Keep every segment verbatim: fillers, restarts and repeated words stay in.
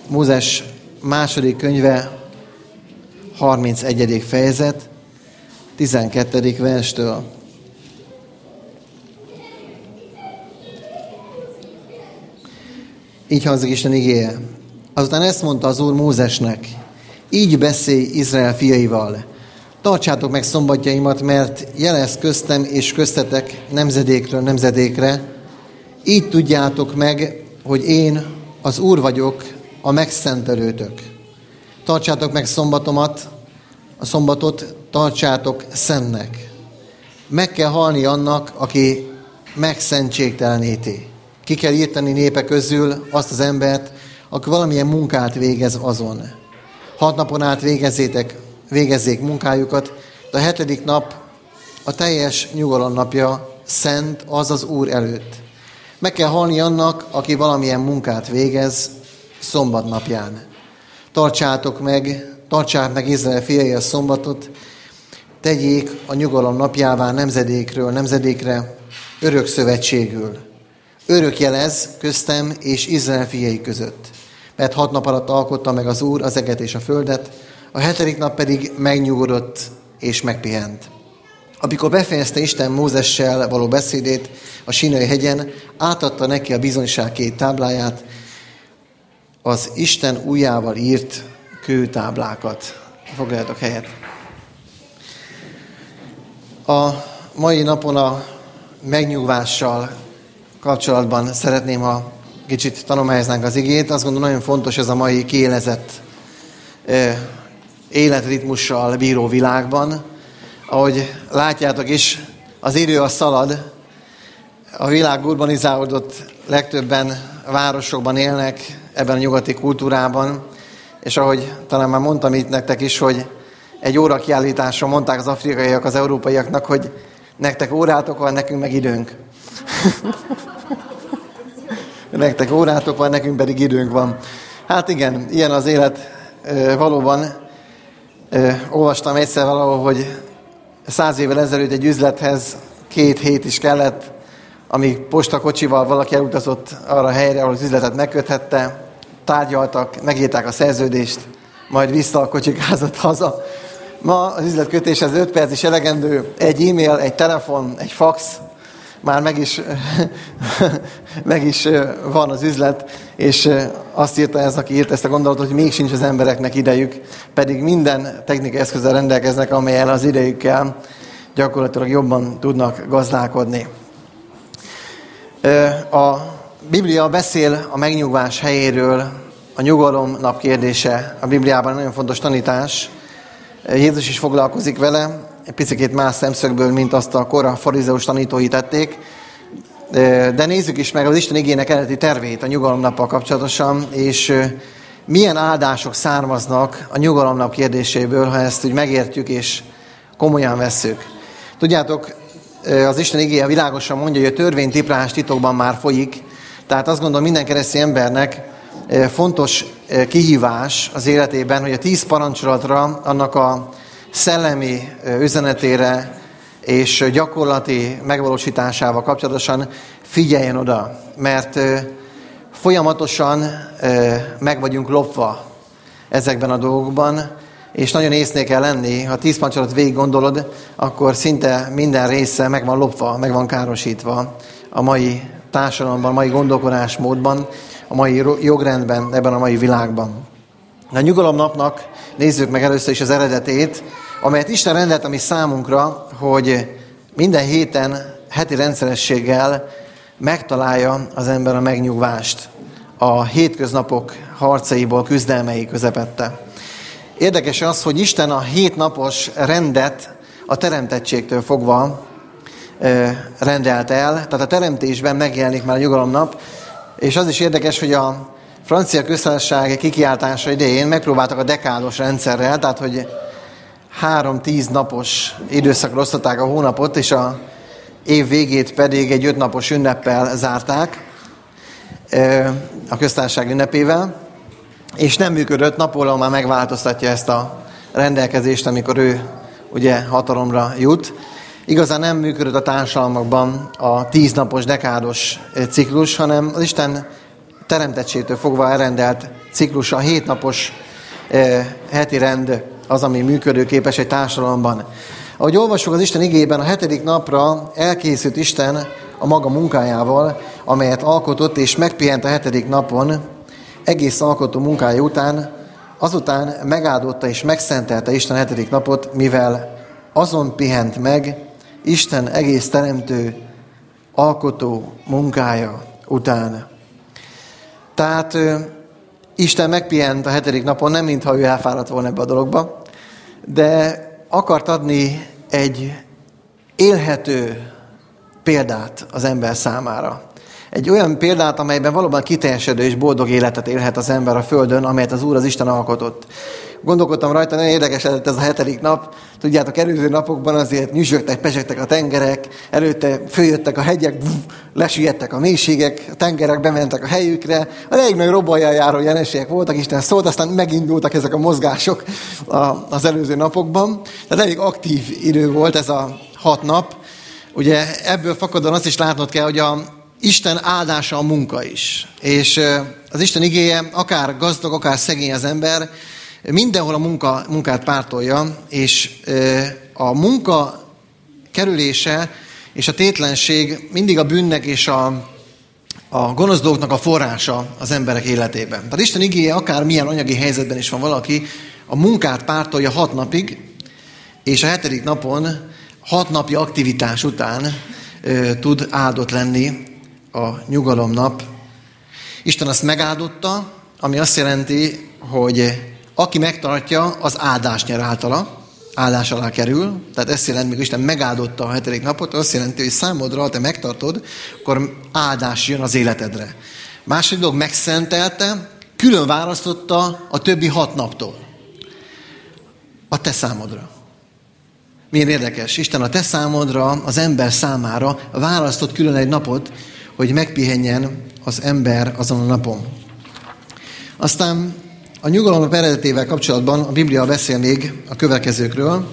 Mózes második könyve, harmincegyedik fejezet, tizenkettedik verstől. Így hangzik Isten igéje. Azután ezt mondta az Úr Mózesnek: így beszélj Izrael fiaival. Tartsátok meg szombatjaimat, mert jelez köztem és köztetek nemzedékről nemzedékre. Így tudjátok meg, hogy én az Úr vagyok, a megszentelőtök. Tartsátok meg szombatomat, a szombatot tartsátok szentnek. Meg kell halni annak, aki megszentségteleníti. Ki kell írtani népek közül azt az embert, aki valamilyen munkát végez azon. Hat napon át végezzétek, végezzék munkájukat, de a hetedik nap a teljes nyugalom napja, szent az az Úr előtt. Meg kell halni annak, aki valamilyen munkát végez szombat napján. Tartsátok meg, tartsák meg Izrael fiai a szombatot, tegyék a nyugalom napjává nemzedékről nemzedékre, örök szövetségül. Örök jelez köztem és Izrael fiai között. Mert hat nap alatt alkotta meg az Úr az eget és a földet, a hetedik nap pedig megnyugodott és megpihent. Amikor befejezte Isten Mózessel való beszédét a Sínai hegyen, átadta neki a bizonyság két tábláját, az Isten ujjával írt kőtáblákat. Foglaljatok helyet. A mai napon a megnyugvással kapcsolatban szeretném, ha kicsit tanulmányoznánk az igét. Azt gondolom, nagyon fontos ez a mai kiélezett életritmussal bíró világban. Ahogy látjátok is, az idő a szalad. A világ urbanizálódott, legtöbben városokban élnek ebben a nyugati kultúrában, és ahogy talán már mondtam itt nektek is, hogy egy órakiállításon mondták az afrikaiak az európaiaknak, hogy nektek órátok van, nekünk meg időnk. Nektek órátok van, nekünk pedig időnk van. Hát igen, ilyen az élet valóban. Olvastam egyszer valahol, hogy száz évvel ezelőtt egy üzlethez két hét is kellett, amíg postakocsival valaki elutazott arra a helyre, ahol az üzletet megköthette, tárgyaltak, megírták a szerződést, majd vissza a kocsikázott haza. Ma az üzletkötéshez öt perc is elegendő, egy e-mail, egy telefon, egy fax, már meg is, meg is van az üzlet, és azt írta ez, aki írt ezt a gondolatot, hogy még sincs az embereknek idejük, pedig minden technikai eszközzel rendelkeznek, amelyel az idejükkel gyakorlatilag jobban tudnak gazdálkodni. A Biblia beszél a megnyugvás helyéről, a nyugalom nap kérdése a Bibliában nagyon fontos tanítás. Jézus is foglalkozik vele, egy picit más szemszögből, mint azt a kora farizeus tanítói tették. De nézzük is meg az Isten igének eredeti tervét a nyugalomnappal kapcsolatosan, és milyen áldások származnak a nyugalomnap kérdéséből, ha ezt úgy megértjük és komolyan vesszük. Tudjátok, az Isten igéje világosan mondja, hogy a törvénytiprás titokban már folyik, tehát azt gondolom minden keresztény embernek fontos kihívás az életében, hogy a tíz parancsolatra, annak a szellemi üzenetére és gyakorlati megvalósításával kapcsolatosan figyeljen oda, mert folyamatosan meg vagyunk lopva ezekben a dolgokban, és nagyon észnél kell lenni. Ha tíz parancsolat végig gondolod, akkor szinte minden része meg van lopva, meg van károsítva a mai társadalomban, a mai gondolkodásmódban, a mai jogrendben, ebben a mai világban. A nyugalomnapnak nézzük meg először is az eredetét, amelyet Isten rendelt a mi számunkra, hogy minden héten, heti rendszerességgel megtalálja az ember a megnyugvást a hétköznapok harcaiból, küzdelmei közepette. Érdekes az, hogy Isten a hétnapos rendet a teremtettségtől fogva rendelt el, tehát a teremtésben megjelenik már a nyugalomnap, és az is érdekes, hogy a francia köztársaság kikiáltása idején megpróbáltak a dekádos rendszerrel, tehát hogy három-tíz napos időszakra osztották a hónapot, és a év végét pedig egy ötnapos ünneppel zárták, a köztársaság ünnepével, és nem működött. Napóleon már megváltoztatja ezt a rendelkezést, amikor ő ugye hatalomra jut. Igazán nem működött a társadalmakban a tíznapos dekádos ciklus, hanem az Isten teremtettségtől fogva elrendelt ciklusa, a hétnapos heti rend az, ami működőképes egy társadalomban. Ahogy olvassuk az Isten igéjében, a hetedik napra elkészült Isten a maga munkájával, amelyet alkotott, és megpihent a hetedik napon, egész alkotó munkája után, azután megáldotta és megszentelte Isten a hetedik napot, mivel azon pihent meg Isten egész teremtő, alkotó munkája után. Tehát Isten megpihent a hetedik napon, nem mintha ő elfáradt volna ebbe a dologba, de akart adni egy élhető példát az ember számára. Egy olyan példát, amelyben valóban kiteljesedő és boldog életet élhet az ember a földön, amelyet az Úr, az Isten alkotott. Gondolkodtam rajta, nagyon érdekes lett ez a hetedik nap. Tudjátok, előző napokban azért nyüzsögtek, pezsegtek a tengerek, előtte följöttek a hegyek, buf, lesüllyedtek a mélységek, a tengerek bementek a helyükre. A elég nagy robajjal járó jelenségek voltak, Isten szólt, aztán megindultak ezek a mozgások az előző napokban. Tehát elég aktív idő volt ez a hat nap. Ugye ebből fakadóan azt is látnod kell, hogy a Isten áldása a munka is. És az Isten igéje, akár gazdag, akár szegény az ember, mindenhol a munka, munkát pártolja, és a munka kerülése és a tétlenség mindig a bűnnek és a, a gonosz dolgoknak a forrása az emberek életében. Tehát Isten igéje, akár milyen anyagi helyzetben is van valaki, a munkát pártolja hat napig, és a hetedik napon hat napi aktivitás után ö, tud áldott lenni a nyugalomnap. Isten azt megáldotta, ami azt jelenti, hogy aki megtartja, az áldás nyer általa, áldás alá kerül. Tehát ezt jelenti, hogy Isten megáldotta a hetedik napot, azt jelenti, hogy számodra, ha te megtartod, akkor áldás jön az életedre. Második dolog, megszentelte, külön választotta a többi hat naptól. A te számodra. Milyen érdekes, Isten a te számodra, az ember számára választott külön egy napot, hogy megpihenjen az ember azon a napon. Aztán a nyugalomnap eredetével kapcsolatban a Biblia beszél még a következőkről.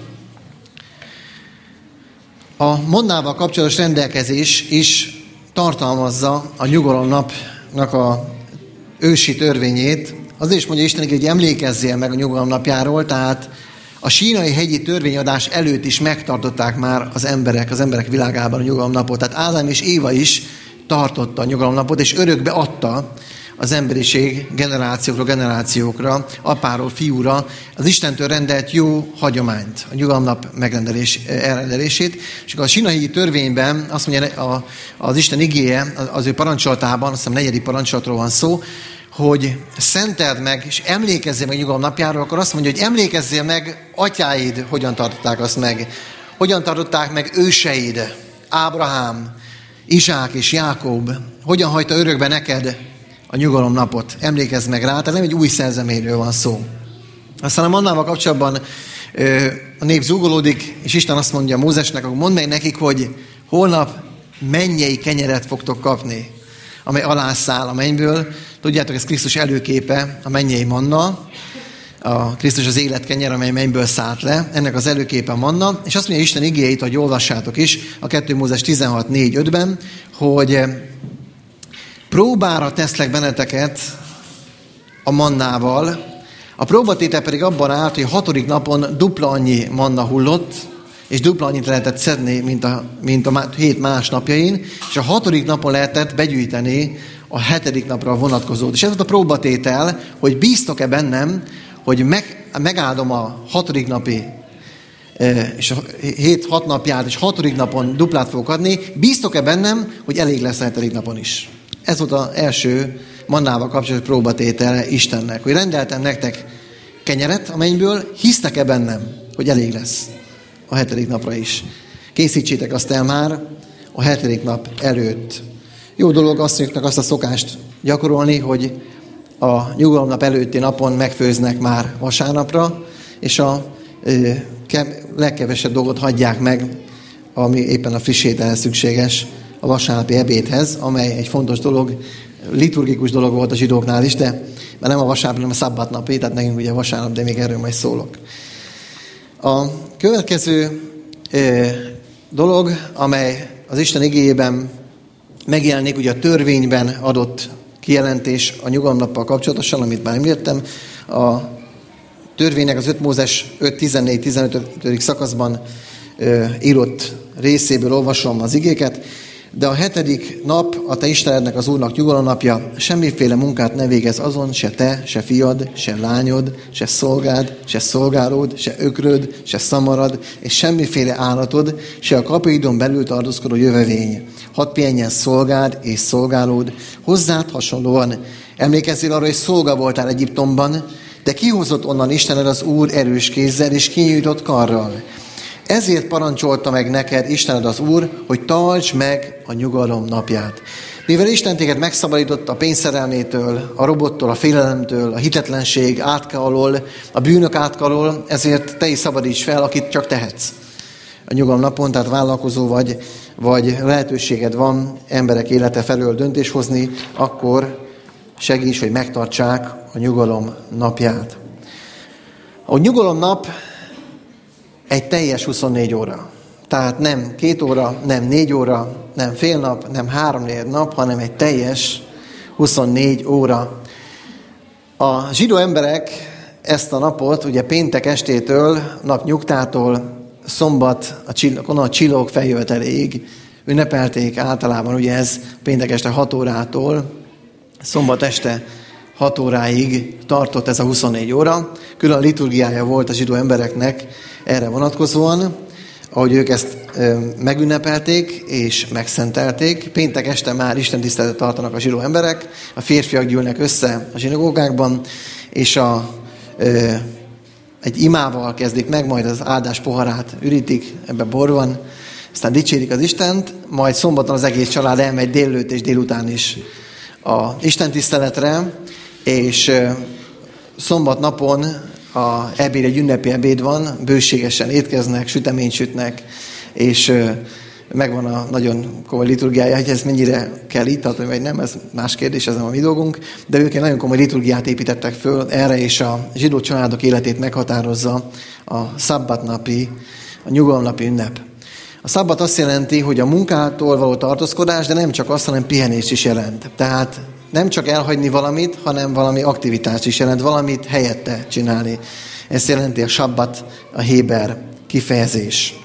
A mondával kapcsolatos rendelkezés is tartalmazza a nyugalomnapnak a ősi törvényét. Azért is mondja Isten, hogy emlékezzél meg a nyugalomnapjáról, tehát a sínai hegyi törvényadás előtt is megtartották már az emberek, az emberek világában a nyugalomnapot. Tehát Ádám és Éva is tartotta a nyugalomnapot, és örökbe adta az emberiség generációkra, generációkra, apáról, fiúra az Istentől rendelt jó hagyományt, a nyugalomnap megrendelés, elrendelését. És akkor a sínai törvényben azt mondja az Isten igéje, az ő parancsolatában, azt hiszem negyedik parancsolatról van szó, hogy szenteld meg, és emlékezzél meg nyugalom napjáról, akkor azt mondja, hogy emlékezzél meg, atyáid hogyan tartották azt meg. Hogyan tartották meg őseid, Ábrahám, Izsák és Jákob, hogyan hagyta örökbe neked a nyugalom napot. Emlékezz meg rá, tehát nem egy új szerzeményről van szó. Aztán a mannával kapcsolatban a nép zúgolódik, és Isten azt mondja Mózesnek, akkor mondd meg nekik, hogy holnap mennyei kenyeret fogtok kapni, amely alászáll a mennyből. Tudjátok, ez Krisztus előképe, a mennyei manna. A Krisztus az életkenyer, amely mennyből szállt le. Ennek az előképe a manna. És azt mondja Isten igéjét, hogy olvassátok is, a kettő Mózes tizenhat négy ötben, hogy próbára teszlek benneteket a mannával. A próbatétel pedig abban állt, hogy a hatodik napon dupla annyi manna hullott, és dupla annyit lehetett szedni, mint a, mint a hét más napjain, és a hatodik napon lehetett begyűjteni a hetedik napra vonatkozót. És ez volt a próbatétel, hogy bíztok-e bennem, hogy meg, megáldom a hatodik napi, és a hét-hat napját, és hatodik napon duplát fogok adni, bíztok-e bennem, hogy elég lesz a hetedik napon is. Ez volt az első mannával kapcsolatos próbatétele Istennek, hogy rendeltem nektek kenyeret a mennyből, hisztek-e bennem, hogy elég lesz a hetedik napra is. Készítsétek azt el már a hetedik nap előtt. Jó dolog asszonyoknak azt a szokást gyakorolni, hogy a nyugalomnap előtti napon megfőznek már vasárnapra, és a ö, ke- legkevesebb dolgot hagyják meg, ami éppen a friss ételhez szükséges a vasárnapi ebédhez, amely egy fontos dolog, liturgikus dolog volt a zsidóknál is, de mert nem a vasárnap, hanem a szabbatnapi, tehát nekünk ugye vasárnap, de még erről majd szólok. A következő ö, dolog, amely az Isten igéjében megjelenik, ugye a törvényben adott kijelentés a nyugalomnappal kapcsolatosan, amit már említettem. A törvénynek az öt Mózes öt tizennégy tizenöt szakaszban ö, írott részéből olvasom az igéket. De a hetedik nap a te Istenednek, az Úrnak nyugalomnapja, semmiféle munkát ne végez azon, se te, se fiad, se lányod, se szolgád, se szolgálód, se ökröd, se szamarad, és semmiféle állatod, se a kapuidon belül tartózkodó jövevény. Hadd pihenjen szolgád és szolgálód, hozzád hasonlóan. Emlékezzél arra, hogy szolga voltál Egyiptomban, de kihozott onnan Istened az Úr erős kézzel és kinyújtott karral. Ezért parancsolta meg neked Istened az Úr, hogy tartsd meg a nyugalom napját. Mivel Isten téged megszabadította a pénzszerelmétől, a robottól, a félelemtől, a hitetlenség átka alól, a bűnök átka alól, ezért te is szabadíts fel, akit csak tehetsz. A nyugalom napon, tehát vállalkozó vagy, vagy lehetőséged van emberek élete felől döntés hozni, akkor segíts, hogy megtartsák a nyugalom napját. A nyugalom nap egy teljes huszonnégy óra. Tehát nem két óra, nem négy óra, nem fél nap, nem három-négy nap, hanem egy teljes huszonnégy óra. A zsidó emberek ezt a napot, ugye péntek estétől, napnyugtától, szombat, a, csill- a csillók feljöveteléig ünnepelték általában, ugye ez péntek este hat órától, szombat este hat óráig tartott ez a huszonnégy óra. Külön liturgiája volt a zsidó embereknek erre vonatkozóan, ahogy ők ezt megünnepelték és megszentelték. Péntek este már istentiszteletet tartanak a zsidó emberek, a férfiak gyűlnek össze a zsinagógákban, és a, egy imával kezdik meg, majd az áldás poharát ürítik, ebbe bor van, aztán dicsérik az Istent, majd szombaton az egész család elmegy délelőtt és délután is a istentiszteletre, és szombat napon a ebéd, egy ünnepi ebéd van, bőségesen étkeznek, süteményt sütnek, és megvan a nagyon komoly liturgiája, hogy ez mennyire kell itt, tehát, vagy nem, ez más kérdés, ez nem a mi dolgunk, de ők egy nagyon komoly liturgiát építettek föl erre, és a zsidó családok életét meghatározza a szabbatnapi, a nyugalomnapi ünnep. A szabbat azt jelenti, hogy a munkától való tartózkodás, de nem csak azt, hanem pihenést is jelent. Tehát nem csak elhagyni valamit, hanem valami aktivitást is jelent, valamit helyette csinálni. Ezt jelenti a sabbat, a héber kifejezés.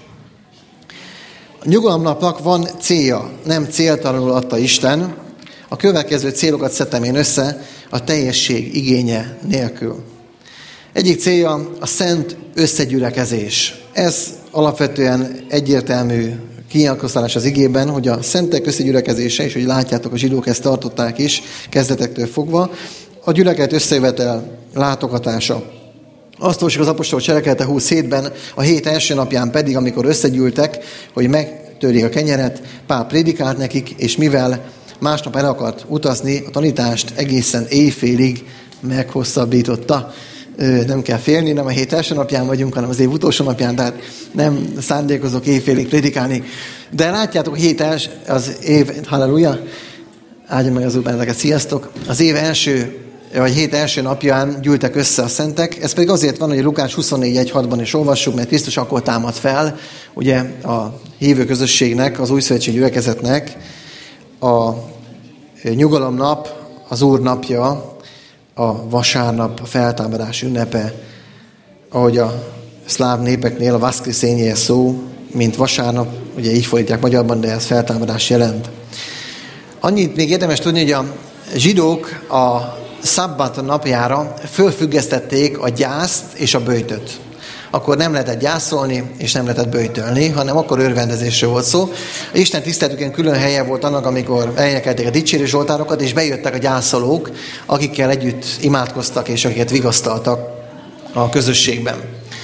A nyugalomnapnak van célja, nem céltalanul adta Isten. A következő célokat szedtem én össze a teljesség igénye nélkül. Egyik célja a szent összegyülekezés. Ez alapvetően egyértelmű kinyilatkoztatás az igében, hogy a szentek összegyülekezése, és hogy látjátok, a zsidók ezt tartották is, kezdetektől fogva, a gyülekezet összejövetel látogatása. Azt olvasjuk az apostolok cselekedete huszonhétben, a hét első napján pedig, amikor összegyűltek, hogy megtörjék a kenyeret, Pál prédikált nekik, és mivel másnap el akart utazni, a tanítást egészen éjfélig meghosszabbította. Nem kell félni, nem a hét első napján vagyunk, hanem az év utolsó napján, tehát nem szándékozok éjfélig prédikálni. De látjátok, a hét els, az év, halleluja, áldja meg az Úr benneteket, sziasztok! Az év első, vagy hét első napján gyűltek össze a szentek, ez pedig azért van, hogy Lukács huszonnégy egy hatban is olvassuk, mert Krisztus akkor támad fel, ugye a hívő közösségnek, az újszövetségi gyülekezetnek a nyugalomnap, az Úr napja, a vasárnap, a feltámadás ünnepe, ahogy a szláv népeknél a vaszkriszénje szó, mint vasárnap, ugye így fordítják magyarban, de ez feltámadás jelent. Annyit még érdemes tudni, hogy a zsidók a szabbat napjára fölfüggesztették a gyászt és a böjtöt. Akkor nem lehetett gyászolni, és nem lehetett böjtölni, hanem akkor örvendezésről volt szó. A Isten tiszteletükön külön helye volt annak, amikor elénekelték a dicsérő zsoltárokat, és bejöttek a gyászolók, akikkel együtt imádkoztak, és akiket vigasztaltak a közösségben.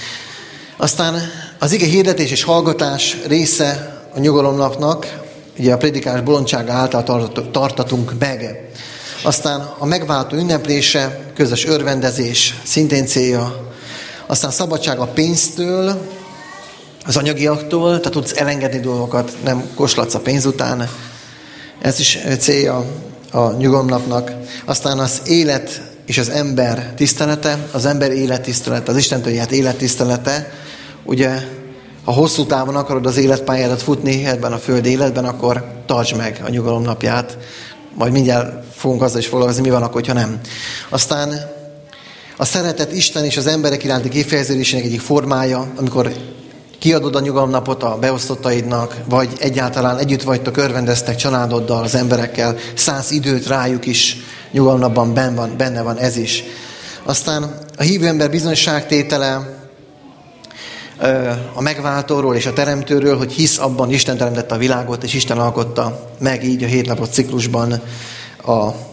Aztán az ige hirdetés és hallgatás része a nyugalomnapnak, ugye a prédikálás bolondsága által tartatunk meg. Aztán a megváltó ünneplése, közös örvendezés szintén célja. Aztán szabadság a pénztől, az anyagiaktól, tehát tudsz elengedni dolgokat, nem koslatsz a pénz után. Ez is célja a nyugalomnapnak. Aztán az élet és az ember tisztelete, az ember élettisztelete, az Istentől járt élettisztelete. Ugye, ha hosszú távon akarod az életpályádat futni ebben a föld életben, akkor tartsd meg a nyugalomnapját. majd mindjárt fogunk azzal is foglalkozni, mi van akkor, hogyha nem. Aztán a szeretet Isten és az emberek iránti kifejeződésének egyik formája, amikor kiadod a nyugalomnapot a beosztottaidnak, vagy egyáltalán együtt vagytok, örvendeztek családoddal, az emberekkel, szánsz időt rájuk is, nyugalomnapban benne van, benne van ez is. Aztán a hívő ember bizonyságtétele a megváltóról és a teremtőről, hogy hisz abban, Isten teremtette a világot, és Isten alkotta meg így a hétnapos ciklusban a,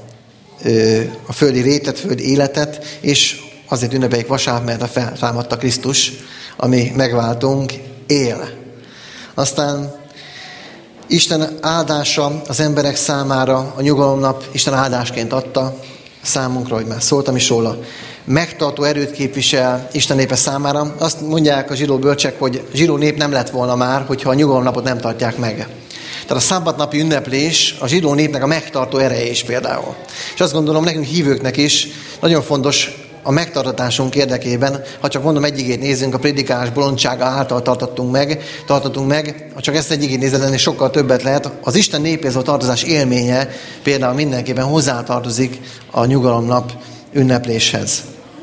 a földi rétet, földi életet, és azért ünnepeljük vasárnap, mert a feltámadta Krisztus, ami megváltunk, él. Aztán Isten áldása az emberek számára a nyugalomnap Isten áldásként adta számunkra, hogy már szóltam is róla. Megtartó erőt képvisel Isten népe számára. Azt mondják a zsidó bölcsek, hogy zsidó nép nem lett volna már, hogyha a nyugalomnapot nem tartják meg. Tehát a szombatnapi ünneplés a zsidó népnek a megtartó ereje is például. És azt gondolom, nekünk hívőknek is nagyon fontos a megtartatásunk érdekében, ha csak mondom egy igét nézzünk, a prédikálás bolondsága által tartottunk meg, tartottunk meg, ha csak ezt egy igét nézed, ennél sokkal többet lehet. Az Isten népéhez a tartozás élménye például mindenképpen hozzátartozik a nyugalomnap ünnepléshez.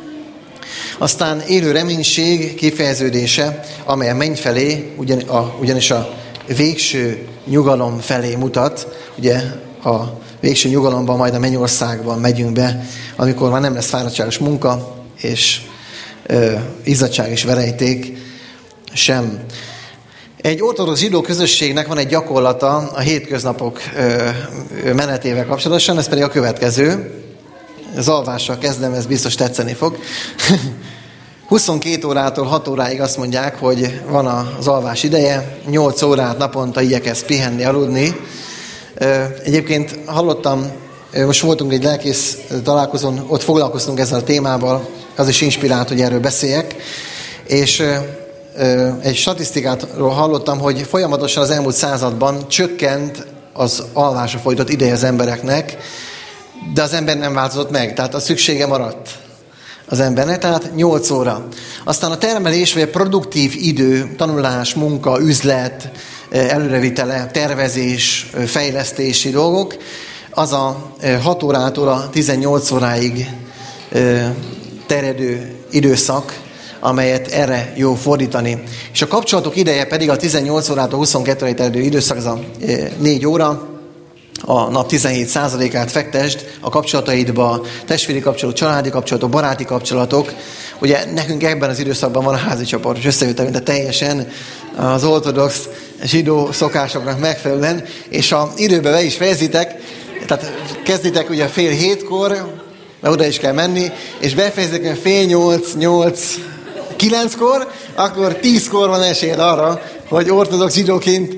Aztán élő reménység kifejeződése, amely a menny felé, ugyan, a, ugyanis a végső nyugalom felé mutat, ugye a végső nyugalomban, majd a mennyországban megyünk be, amikor már nem lesz fáradtságos munka, és ö, izzadság és verejték sem. Egy ortodox zsidó közösségnek van egy gyakorlata a hétköznapok ö, menetével kapcsolatosan, ez pedig a következő. Az alvással kezdem, ez biztos tetszeni fog. huszonkét órától hat óráig azt mondják, hogy van az alvás ideje, nyolc órát naponta igyekezz pihenni, aludni. Egyébként hallottam, most voltunk egy lelkész találkozón, ott foglalkoztunk ezzel a témával, az is inspirált, hogy erről beszéljek, és egy statisztikátról hallottam, hogy folyamatosan az elmúlt században csökkent az alvásra fordított ideje az embereknek, de az ember nem változott meg, tehát a szüksége maradt az embernek, tehát nyolc óra. Aztán a termelés vagy a produktív idő, tanulás, munka, üzlet, előrevitele, tervezés, fejlesztési dolgok, az a hat órától a tizennyolc óráig terjedő időszak, amelyet erre jó fordítani. És a kapcsolatok ideje pedig a tizennyolc órától huszonkettő óráig terjedő időszak, az a négy óra, a nap tizenhét százalékát fektesd a kapcsolataidba, testvéri kapcsolatok, családi kapcsolatok, baráti kapcsolatok. Ugye nekünk ebben az időszakban van a házi csoport, és összejöttem, mint a teljesen az ortodox zsidó szokásoknak megfelelően, és a időbe be is fejezitek, tehát kezditek ugye fél hétkor, mert oda is kell menni, és befejezitek fél nyolc, nyolc, kilenckor, akkor tízkor van esélyed arra, hogy ortodox zsidóként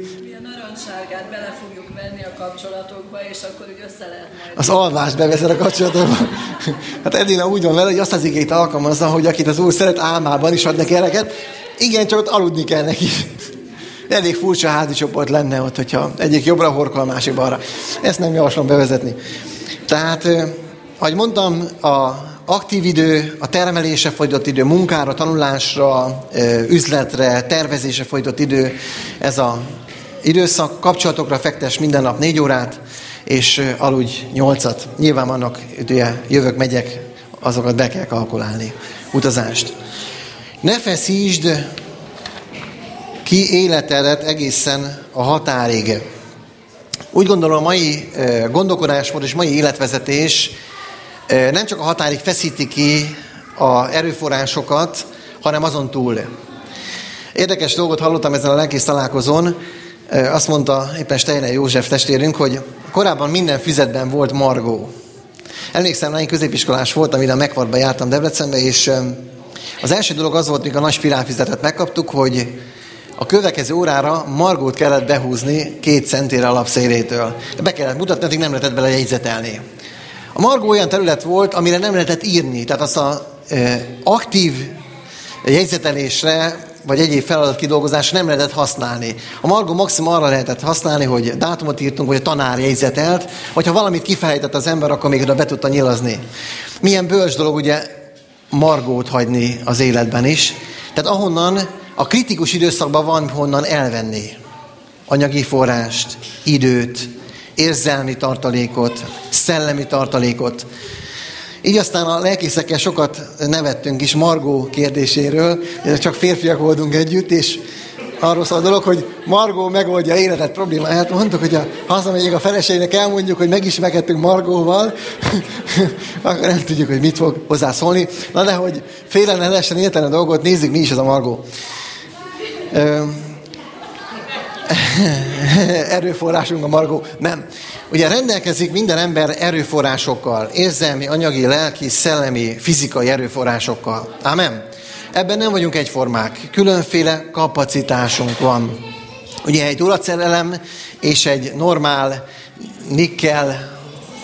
kapcsolatokba, és akkor úgy össze lehet majd. Az alvást bevezed a kapcsolatokba. Hát Edina úgy van vele, hogy azt az igét alkalmazza, hogy akit az Úr szeret, álmában is ad neki eleket. Igen, csak ott aludni kell neki. Elég furcsa házi csoport lenne ott, hogyha egyik jobbra horkol, a másik balra. Ezt nem javaslom bevezetni. Tehát, ahogy mondtam, a aktív idő, a termelése fordított idő, munkára, tanulásra, üzletre, tervezésre fordított idő, ez a időszak, kapcsolatokra fektes minden nap négy órát, és aludj nyolcat. Nyilván vannak, ugye, jövök, megyek, azokat be kell kalkulálni, utazást. Ne feszítsd ki életedet egészen a határig. Úgy gondolom, a mai gondolkodásmód és mai életvezetés nem csak a határig feszíti ki az erőforrásokat, hanem azon túl. Érdekes dolgot hallottam ezen a lelkész találkozón. Azt mondta éppen Steiner József testvérünk, hogy korábban minden füzetben volt margó. Emlékszem, én középiskolás voltam, ide a Megvartba jártam Debrecenbe, és az első dolog az volt, mikor a nagy spirálfüzetet megkaptuk, hogy a következő órára margót kellett behúzni két centére a lapszélétől. Be kellett mutatni, addig nem lehetett bele jegyzetelni. A margó olyan terület volt, amire nem lehetett írni, tehát azt az aktív jegyzetelésre vagy egyéb feladatkidolgozásra nem lehetett használni. A margó maximum arra lehetett használni, hogy dátumot írtunk, vagy a tanár jegyzetelt, vagy ha valamit kifejtett az ember, akkor még oda be tudta nyilazni. Milyen bölcs dolog ugye margót hagyni az életben is. Tehát ahonnan a kritikus időszakban van honnan elvenni anyagi forrást, időt, érzelmi tartalékot, szellemi tartalékot. Így aztán a lelkészekkel sokat nevettünk is Margó kérdéséről, csak férfiak voltunk együtt, és arról szól a dolog, hogy Margó megoldja életet problémáját. Mondtuk, hogy ha hazamegyünk a feleségnek, elmondjuk, hogy megismerkedtünk Margóval, akkor nem tudjuk, hogy mit fog hozzászólni. Na de, hogy félen ne lehessen érteni a dolgot, nézzük, mi is ez a Margó. Ö... erőforrásunk a Margó. Nem. Ugye rendelkezik minden ember erőforrásokkal, érzelmi, anyagi, lelki, szellemi, fizikai erőforrásokkal. Ámen? Ebben nem vagyunk egyformák. Különféle kapacitásunk van. Ugye egy uracerelem és egy normál nikkel,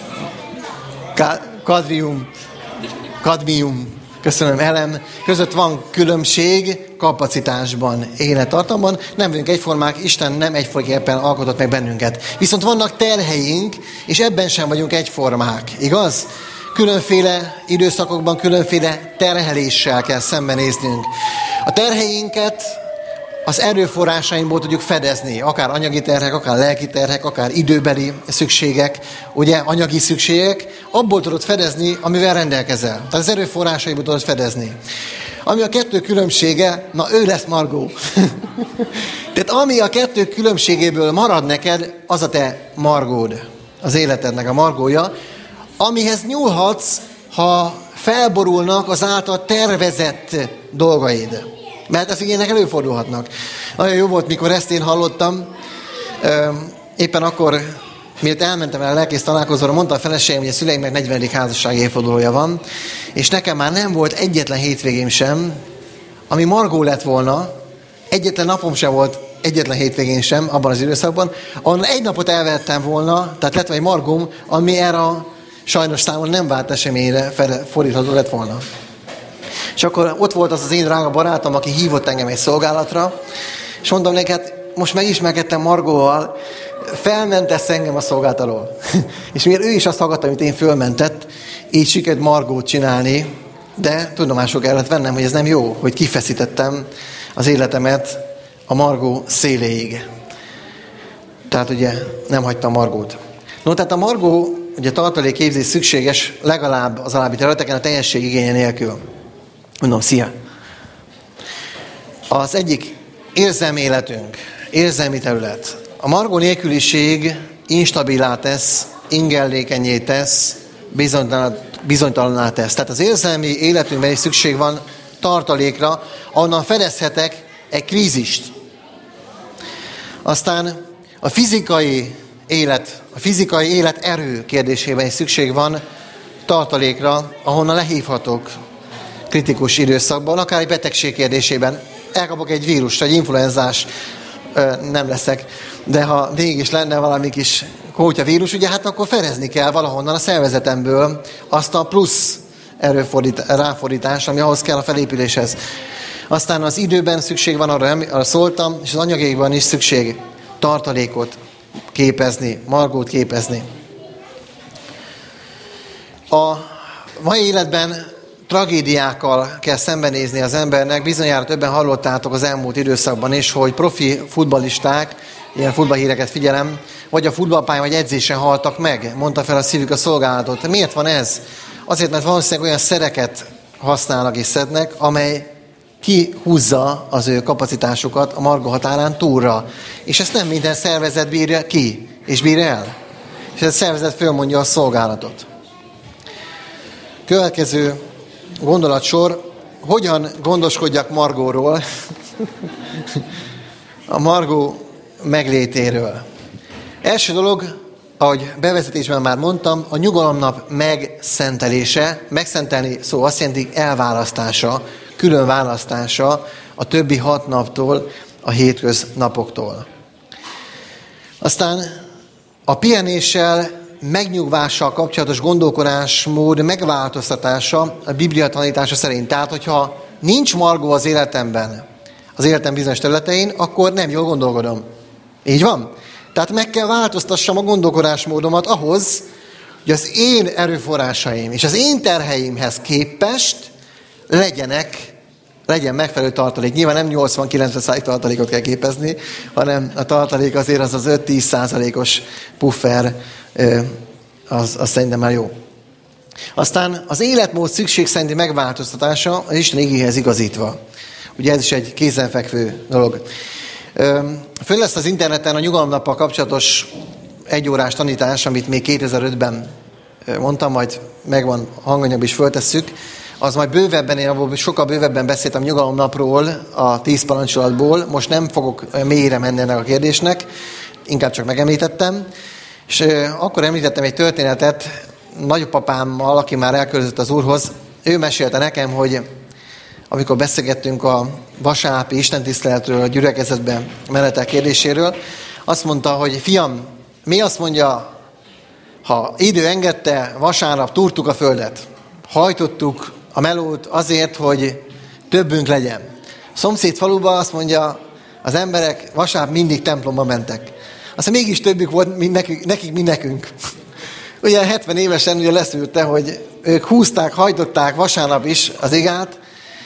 kadmium, kadmium, köszönöm, elem között van különbség kapacitásban, élettartamban. Nem vagyunk egyformák, Isten nem egyformán alkotott meg bennünket. Viszont vannak terheink, és ebben sem vagyunk egyformák. Igaz? Különféle időszakokban különféle terheléssel kell szembenéznünk. A terheinket az erőforrásainkból tudjuk fedezni, akár anyagi terhek, akár lelki terhek, akár időbeli szükségek, ugye anyagi szükségek, abból tudod fedezni, amivel rendelkezel. Tehát az erőforrásaiból tudod fedezni. Ami a kettő különbsége, na ő lesz Margó. Tehát ami a kettő különbségéből marad neked, az a te Margód, az életednek a Margója, amihez nyúlhatsz, ha felborulnak az által tervezett dolgaid. Mert ezek ilyenek előfordulhatnak. Nagyon jó volt, mikor ezt én hallottam. Éppen akkor, miért elmentem el a lelkész találkozóra, mondta a feleségem, hogy a szüleimnek negyvenedik házassági évfordulója van, és nekem már nem volt egyetlen hétvégém sem, ami Margó lett volna, egyetlen napom sem volt, egyetlen hétvégén sem, abban az időszakban, ahol egy napot elvettem volna, tehát lett egy Margóm, ami erre a sajnos számon nem vált eseményre fordítható lett volna. És akkor ott volt az az én drága barátom, aki hívott engem egy szolgálatra, és mondom neki, hát most megismerkedtem Margóval, felmentesz engem a szolgálat alól. És miért ő is azt hallgatta, amit én fölmentett, így sikerült Margót csinálni, de tudomásul kellett vennem, hogy ez nem jó, hogy kifeszítettem az életemet a Margó széléig. Tehát ugye nem hagytam Margót. No, tehát a Margó, ugye tartalékképzés szükséges legalább az alábbi területeken a teljesség igénye nélkül. Mondom, szia! Az egyik érzelmi életünk, érzelmi terület. A Margó nélküliség instabilá tesz, ingellékenyé tesz, bizonytalanná tesz. Tehát az érzelmi életünkben is szükség van tartalékra, ahonnan fedezhetek egy krízist. Aztán a fizikai élet, a fizikai élet erő kérdésében is szükség van tartalékra, ahonnan lehívhatok kritikus időszakban, akár egy betegség kérdésében. Elkapok egy vírust, egy influenzás, nem leszek, de ha mégis lenne valami kis kótyavírus, ugye hát akkor fedezni kell valahonnan a szervezetemből azt a plusz erőfordít, ráfordítás, ami ahhoz kell a felépüléshez. Aztán az időben szükség van, arra, arra szóltam, és az anyagékban is szükség tartalékot képezni, Margót képezni. A mai életben tragédiákkal kell szembenézni az embernek. Bizonyára többen hallottátok az elmúlt időszakban is, hogy profi futballisták, ilyen futballhíreket figyelem, vagy a futballpályán, vagy edzésen haltak meg, mondta fel a szívük a szolgálatot. Miért van ez? Azért, mert valószínűleg olyan szereket használnak és szednek, amely kihúzza az ő kapacitásukat a Margó határán túlra. És ezt nem minden szervezet bírja ki, és bír el. És ez a szervezet fölmondja a szolgálatot. Következő gondolatsor, hogyan gondoskodjak Margóról, a Margó meglétéről. Első dolog, ahogy bevezetésben már mondtam, a nyugalomnap megszentelése, megszentelni szó azt jelenti elválasztása, külön választása a többi hat naptól, a hétköznapoktól. Aztán a pihenéssel, megnyugvással kapcsolatos gondolkodásmód megváltoztatása a Biblia tanítása szerint. Tehát, hogyha nincs Margó az életemben, az életem bizonyos területein, akkor nem jól gondolkodom. Így van? Tehát meg kell változtassam a gondolkodásmódomat ahhoz, hogy az én erőforrásaim és az én terheimhez képest legyenek legyen megfelelő tartalék. Nyilván nem nyolcvan-kilencven százalék tartalékot kell képezni, hanem a tartalék azért az az öt-tíz százalékos puffer, az, az szerintem már jó. Aztán az életmód szükség szerinti megváltoztatása az Isten igéhez igazítva. Ugye ez is egy kézenfekvő dolog. Föl lesz az interneten a nyugalomnappal kapcsolatos egyórás tanítás, amit még kétezer-ötben mondtam, majd megvan hanganyag is föltesszük. Az majd bővebben, én abból sokkal bővebben beszéltem nyugalomnapról, a tíz parancsolatból. Most nem fogok mélyre menni ennek a kérdésnek, inkább csak megemlítettem. És akkor említettem egy történetet nagypapámmal, aki már elköltözött az Úrhoz. Ő mesélte nekem, hogy amikor beszélgettünk a vasárnapi istentiszteletről, a gyülekezetben menetel kérdéséről, azt mondta, hogy fiam, mi azt mondja, ha idő engedte, vasárnap túrtuk a földet. Hajtottuk a melót azért, hogy többünk legyen. A szomszéd faluban azt mondja, az emberek vasárnap mindig templomba mentek. Aztán mégis többük volt, mint nekünk, nekik, mint nekünk. Ugye hetven évesen ugye leszűrte, hogy ők húzták, hajtották vasárnap is az igát,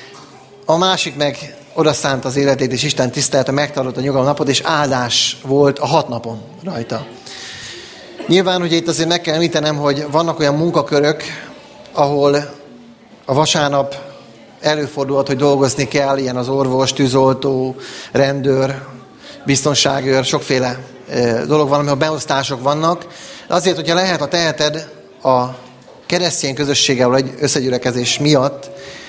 a másik meg odaszánt az életét, és Isten tisztelte, megtartott a nyugalomnapot, és áldás volt a hat napon rajta. Nyilván, ugye itt azért meg kell említenem, hogy vannak olyan munkakörök, ahol a vasárnap előfordulhat, hogy dolgozni kell, ilyen az orvos, tűzoltó, rendőr, biztonságőr, sokféle dolog van, ahol beosztások vannak. Azért, hogyha lehet, ha teheted a keresztény közösséggel egy összegyülekezés miatt,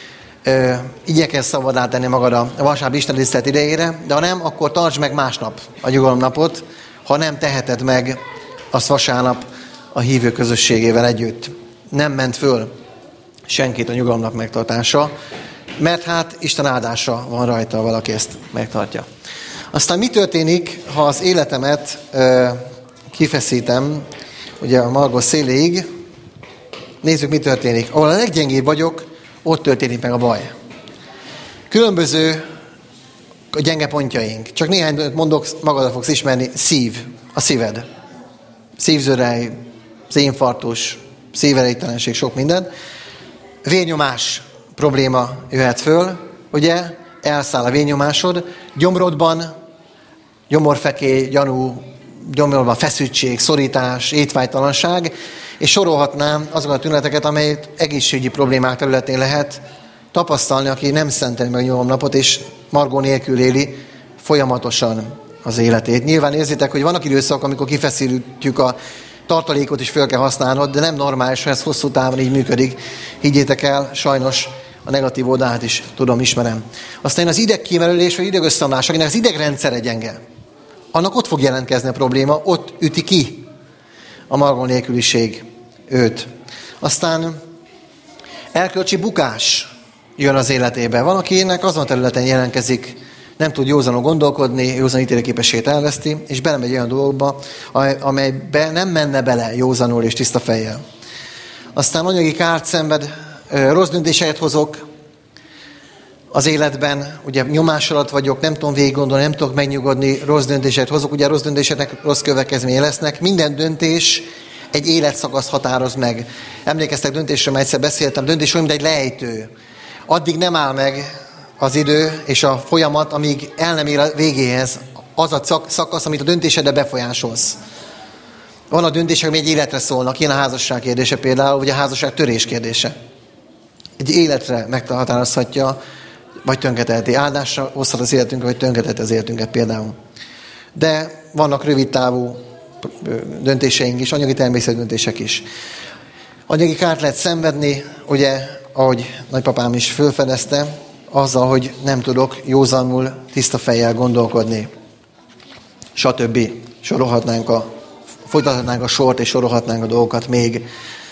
Ö, igyekezz szabadá tenni magad a vasárnapi istentisztelet idejére, de ha nem, akkor tartsd meg másnap a nyugalomnapot, ha nem teheted meg azt vasárnap a hívő közösségével együtt. Nem ment föl senkit a nyugalomnap megtartása, mert hát Isten áldása van rajta, ha valaki ezt megtartja. Aztán mi történik, ha az életemet ö, kifeszítem, ugye a margos széléig? Nézzük, mi történik. Ahol a leggyengébb vagyok, ott történik meg a baj. Különböző a gyenge pontjaink. Csak néhány mondok, magadra fogsz ismerni. Szív, a szíved. Szívzörej, szívinfarktus, szívelégtelenség, sok minden. Vérnyomás probléma jöhet föl, ugye? Elszáll a vérnyomásod. Gyomrodban gyomorfekély, gyanú, gyomorban feszültség, szorítás, étvágytalanság, és sorolhatnám azokat a tüneteket, amelyet egészségügyi problémák területén lehet tapasztalni, aki nem szenteli meg a nyugalomnapot, és margó nélkül éli folyamatosan az életét. Nyilván érzitek, hogy vannak időszak, amikor kifeszítjük a tartalékot, is föl kell használnod, de nem normális, hogy ez hosszú távon így működik. Higgyétek el, sajnos a negatív oldalát is tudom, ismerem. Aztán az idegkímerülés, vagy idegösszeomlás, akinek az idegrendszere gyenge, annak ott fog jelentkezni a probléma, ott üti ki a margó nélküliség őt. Aztán erkölcsi bukás jön az életébe. Van, akinek azon a területen jelentkezik, nem tud józanul gondolkodni, józan ítélőképességét elveszti, és belemegy olyan dolgokba, amelybe nem menne bele józanul és tiszta fejjel. Aztán anyagi kárt szenved, rossz döntéseket hozok az életben, ugye nyomás alatt vagyok, nem tudom végig gondolni, nem tudok megnyugodni, rossz döntéseket hozok, ugye rossz döntéseknek rossz következménye lesznek. Minden döntés egy életszakaszt határoz meg. Emlékeztek döntésről, mert egyszer beszéltem, döntés olyan, mint egy lejtő. Addig nem áll meg az idő és a folyamat, amíg el nem ér a végéhez az a szakasz, amit a döntésedre befolyásolsz. Van a döntések, ami egy életre szólnak, ilyen a házasság kérdése például, vagy a házasság törés kérdése. Egy életre meghatározhatja, vagy tönkreteheti. Áldásra hozhat az életünket, vagy tönkreteheti az életünket például. De vannak rövidtávú döntéseink is, anyagi természetű döntések is. Anyagi kárt lehet szenvedni, ugye, ahogy nagypapám is felfedezte, azzal, hogy nem tudok józanul, tiszta fejjel gondolkodni. Stb. Sorolhatnánk a, folytathatnánk a sort, és sorolhatnánk a dolgokat még.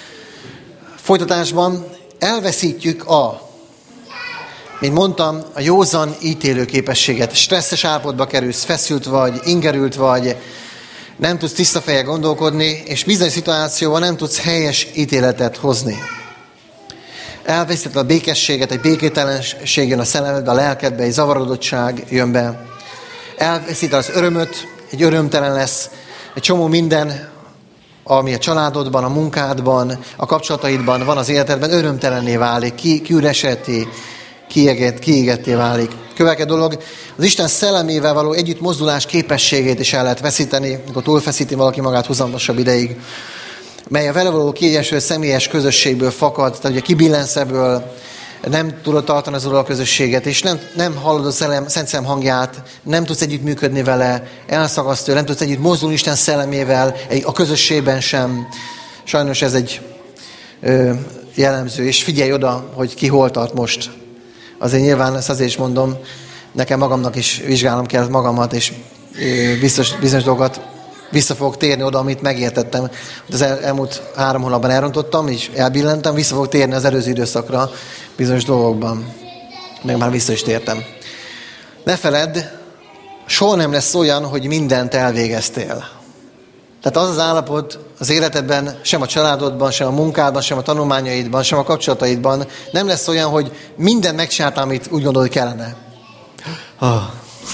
Folytatásban elveszítjük a, mint mondtam, a józan ítélő képességet. Stresszes állapotba kerülsz, feszült vagy, ingerült vagy, nem tudsz tiszta fejjel gondolkodni, és bizonyos szituációban nem tudsz helyes ítéletet hozni. Elveszíted a békességet, egy békételenség jön a szellemedbe, a lelkedbe, egy zavarodottság jön be. Elveszíted az örömöt, egy örömtelen lesz, egy csomó minden, ami a családodban, a munkádban, a kapcsolataidban van az életedben, örömtelenné válik, ki, kiüreseti, kiégett, kiégetté válik. Következő dolog, az Isten szellemével való együtt mozdulás képességét is el lehet veszíteni, amikor túlfeszíti valaki magát húzamosabb ideig, mely a vele való kiegyensúlyozott személyes közösségből fakad, tehát ugye kibillensz ebből, nem tudod tartani az Urral közösséget, és nem, nem hallod a szellem, Szent Szellem hangját, nem tudsz együtt működni vele, elszakaszt tőle, nem tudsz együtt mozdulni Isten szellemével, a közösségben sem. Sajnos ez egy ö, jellemző, és figyelj oda, hogy ki hol tart most. Azért nyilván ezt azért is mondom, nekem magamnak is vizsgálnom kell magamat, és ö, biztos, bizonyos dolgokat vissza fogok térni oda, amit megértettem. Az el, elmúlt három hónapban elrontottam, és elbillentem, vissza fogok térni az előző időszakra bizonyos dolgokban. Meg már vissza is tértem. Ne feledd, soha nem lesz olyan, hogy mindent elvégeztél. Tehát az az állapot az életedben, sem a családodban, sem a munkádban, sem a tanulmányaidban, sem a kapcsolataidban nem lesz olyan, hogy mindent megcsináltál, amit úgy gondolod, hogy kellene. Oh.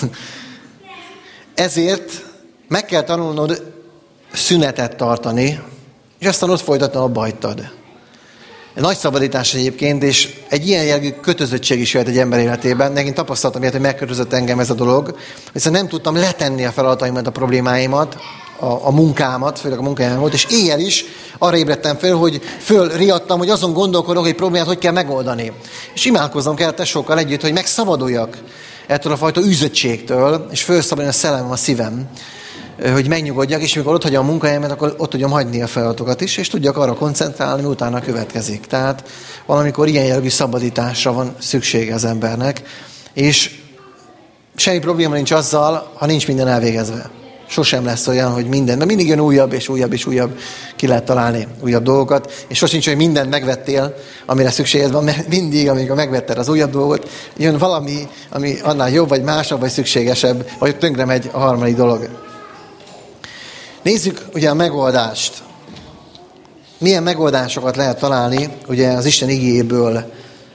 Ezért meg kell tanulnod szünetet tartani, és aztán ott folytatni, abba hagytad. Egy nagy szabadítás egyébként, és egy ilyen jellegű kötözöttség is jöhet egy ember életében. Megint tapasztaltam ilyet, hogy megkötözött engem ez a dolog, hiszen nem tudtam letenni a feladataimat, a problémáimat, a, a munkámat, főleg a munkáján volt, és éjjel is arra ébredtem fel, hogy fölriadtam, hogy azon gondolkodok, hogy problémát hogy kell megoldani. És imádkoznom kell tesókkal együtt, hogy megszabaduljak ettől a fajta üzöttségtől, és fölszabaduljon a szellemem, a szívem, hogy megnyugodjak, és mikor ott hagyom a munkahelyemet, akkor ott tudjam hagyni a feladatokat is, és tudjak arra koncentrálni, mi utána következik. Tehát valamikor ilyen jellegű szabadításra van szüksége az embernek, és semmi probléma nincs azzal, ha nincs minden elvégezve. Sosem lesz olyan, hogy minden, mert mindig jön újabb és újabb és újabb, ki lehet találni újabb dolgokat, és sosem nincs, hogy mindent megvettél, amire szükséged van, mert mindig, amikor megvetted az újabb dolgot, jön valami, ami annál jobb, vagy másabb, vagy szükségesebb, vagy tönkre megy a harmadik dolog. Nézzük ugye a megoldást. Milyen megoldásokat lehet találni ugye az Isten igéjéből.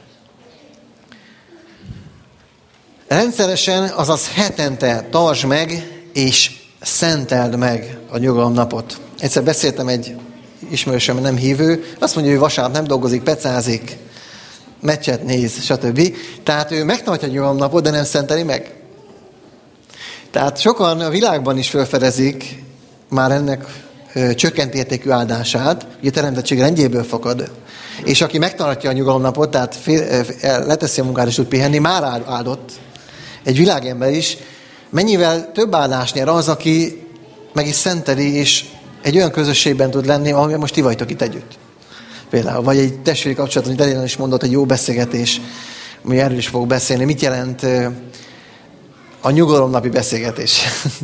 Rendszeresen, azaz hetente tartsd meg, és szenteld meg a nyugalomnapot. Egyszer beszéltem egy ismerősöm, nem hívő, azt mondja, hogy vasárnap nem dolgozik, pecázik, meccset néz, stb. Tehát ő megtartja a nyugalomnapot, de nem szenteli meg. Tehát sokan a világban is felfedezik már ennek ö, csökkent értékű áldását, ugye a teremtettség rendjéből fakad, és aki megtartja a nyugalomnapot, tehát fél, ö, leteszi a munkát és tud pihenni, már áldott, egy világember is, mennyivel több áldást nyer az, aki meg is szenteli, és egy olyan közösségben tud lenni, ahol most ti vagytok itt együtt. Például, vagy egy testvéri kapcsolat, amit Elina is mondott, egy jó beszélgetés, ami erről is fogok beszélni. Mit jelent ö, a nyugalomnapi beszélgetés?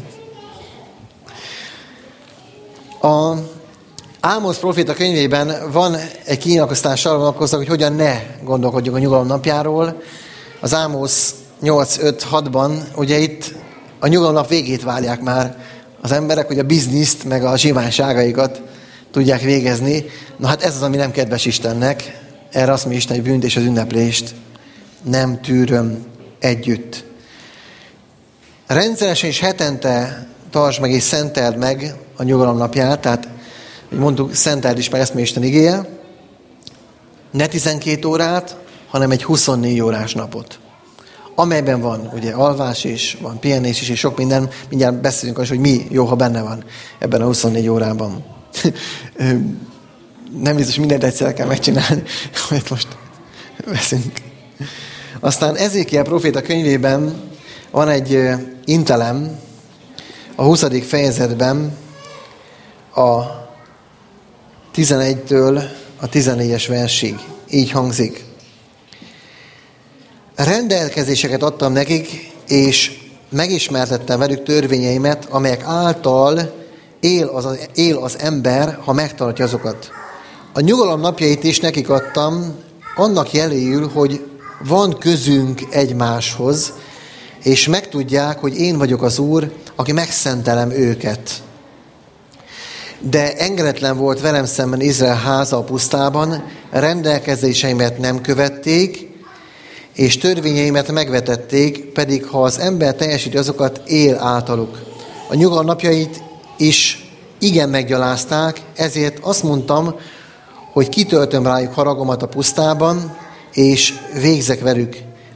A Ámosz próféta könyvében van egy kinyilatkoztatás arra vonatkozóan, hogy hogyan ne gondolkodjunk a nyugalom napjáról. Az Ámosz nyolc öt hatban, ugye itt a nyugalomnap végét várják már az emberek, hogy a bizniszt, meg a zsívánságaikat tudják végezni. Na hát ez az, ami nem kedves Istennek. Erre azt mondja Isten, hogy bűnt és az ünneplést nem tűröm együtt. Rendszeresen és hetente tartsd meg és szenteld meg a nyugalom napját, tehát, hogy mondtuk, szenteld is meg, ezt még Isten igéje, ne tizenkét órát, hanem egy huszonnégy órás napot. Amelyben van ugye alvás is, van pihenés is, és sok minden, mindjárt beszélünk arra, hogy mi jó, ha benne van ebben a huszonnégy órában. Nem biztos, mindent egyszerre kell megcsinálni, amit most veszünk. Aztán Ezékiel próféta könyvében van egy intelem, a huszadik fejezetben a tizenegytől a tizennégyes versig. Így hangzik. Rendelkezéseket adtam nekik, és megismertettem velük törvényeimet, amelyek által él az, él az ember, ha megtartja azokat. A nyugalom napjait is nekik adtam, annak jeléül, hogy van közünk egymáshoz, és megtudják, hogy én vagyok az Úr, aki megszentelem őket. De engedetlen volt velem szemben Izrael háza a pusztában, rendelkezéseimet nem követték, és törvényeimet megvetették, pedig ha az ember teljesíti azokat, él általuk. A nyugalom napjait is igen meggyalázták, ezért azt mondtam, hogy kitöltöm rájuk haragomat a pusztában, és végzek velük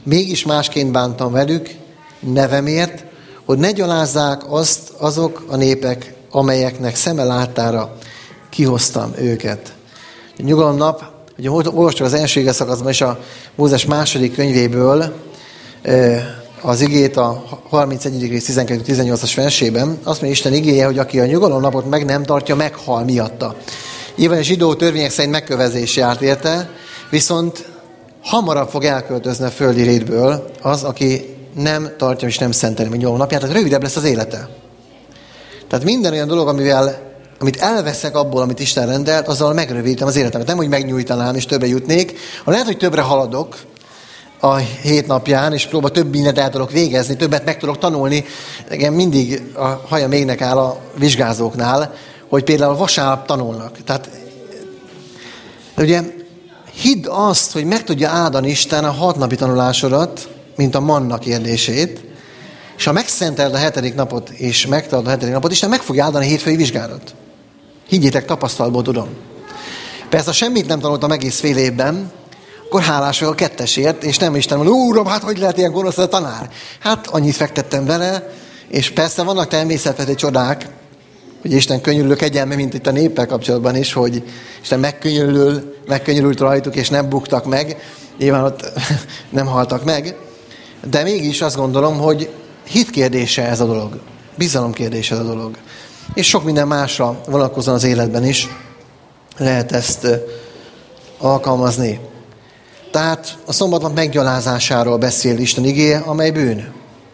Mégis másként bántam velük, nevemért, hogy ne gyalázzák azt azok a népek, amelyeknek szeme láttára kihoztam őket. A nyugalomnap, ugye olvastuk az első ige szakaszban is a Mózes második könyvéből az igét a harmincegyedik rész tizenkettő-tizennyolcas versében. Azt mondja Isten igéje, hogy aki a nyugalomnapot meg nem tartja, meghal miatta. Nyilván a zsidó törvények szerint megkövezés járt érte, viszont hamarabb fog elköltözni a földi rétből az, aki nem tartja és nem szenteli a nyugalomnapját, tehát rövidebb lesz az élete. Tehát minden olyan dolog, amivel, amit elveszek abból, amit Isten rendelt, azzal megrövidítem az életemet. Nem, hogy megnyújtanám és többre jutnék, hanem lehet, hogy többre haladok a hét napján, és próba több mindent el tudok végezni, többet meg tudok tanulni. Igen, mindig a haja mégnek áll a vizsgázóknál, hogy például vasárnap tanulnak. Tehát ugye hidd azt, hogy meg tudja áldani Isten a hatnapi tanulásodat, mint a manna kérdését, és ha megszenteled a hetedik napot, és megtartod a hetedik napot, Isten meg fogja áldani a hétfői vizsgádat. Higgyétek, tapasztalatból tudom. Persze, ha semmit nem tanultam egész fél évben, akkor hálás vagyok a kettesért, és nem Isten mondja, úram, hát hogy lehet ilyen gonosz a tanár? Hát annyit fektettem vele, és persze vannak természetfedi csodák, hogy Isten könyörülő kegyelme, mint itt a néppel kapcsolatban is, hogy Isten megkönyörül, megkönyörült rajtuk, és nem buktak meg. Nyilván ott nem haltak meg. De mégis azt gondolom, hogy hit kérdése ez a dolog. Bizalom kérdése ez a dolog. És sok minden másra vonatkozóan az életben is lehet ezt alkalmazni. Tehát a szombatnap meggyalázásáról beszél Isten igéje, amely bűn.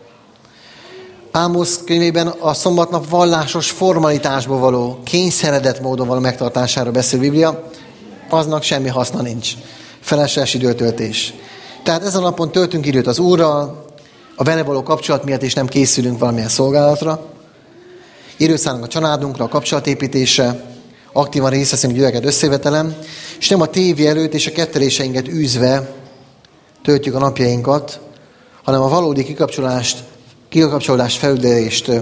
Ámosz könyvében a szombatnap vallásos formalitásból való, kényszeredett módon való megtartásáról beszél a Biblia, aznak semmi haszna nincs. Felesleges időtöltés. Tehát ezen a napon töltünk időt az Úrral, a vele való kapcsolat miatt, és nem készülünk valamilyen szolgálatra. Időt szánunk a családunkra, a kapcsolatépítésre, aktívan részt veszünk gyülekezet összejövetelem, és nem a tévé előtt és a ketteléseinket űzve töltjük a napjainkat, hanem a valódi kikapcsolást, kikapcsolódást, felüldülést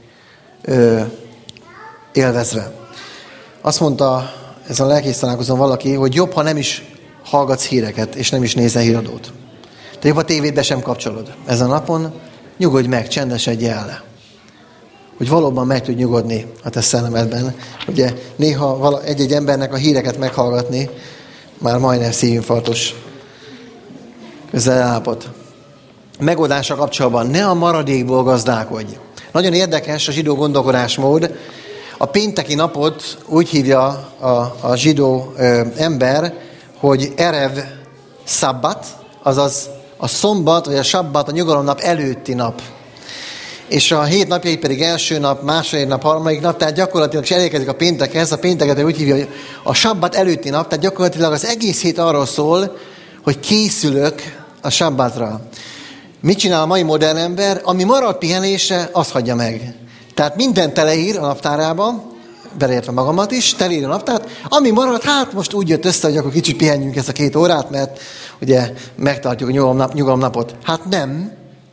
élvezve. Azt mondta ezen a lelkész találkozón valaki, hogy jobb, ha nem is hallgatsz híreket, és nem is nézel híradót. Te jobb a tévét be sem kapcsolod. Ezen a napon nyugodj meg, csendesedj el. Hogy valóban meg tudj nyugodni a te szellemedben. Ugye néha egy-egy embernek a híreket meghallgatni, már majdnem szívinfarktus közel állapot. Megoldása kapcsolatban ne a maradékból gazdálkodj. Nagyon érdekes a zsidó gondolkodásmód. A pénteki napot úgy hívja a, a zsidó ö, ember, hogy erev szabbat, azaz a szombat vagy a sabbat, a nyugalomnap előtti nap. És a hét napjai pedig első nap, második nap, harmadik nap, tehát gyakorlatilag is elérkezik a péntekhez, a pénteket úgy hívja, hogy a sabbat előtti nap, tehát gyakorlatilag az egész hét arról szól, hogy készülök a sabbatra. Mit csinál a mai modern ember? Ami marad pihenésre, azt hagyja meg. Tehát mindent teleír a naptárába, beleértve magamat is, teleír a naptárt. Ami marad, hát most úgy jött össze, hogy akkor kicsit pihenjünk ezt a két órát, mert ugye megtartjuk a nyugalomnap, nyugalomnapot. Hát nem.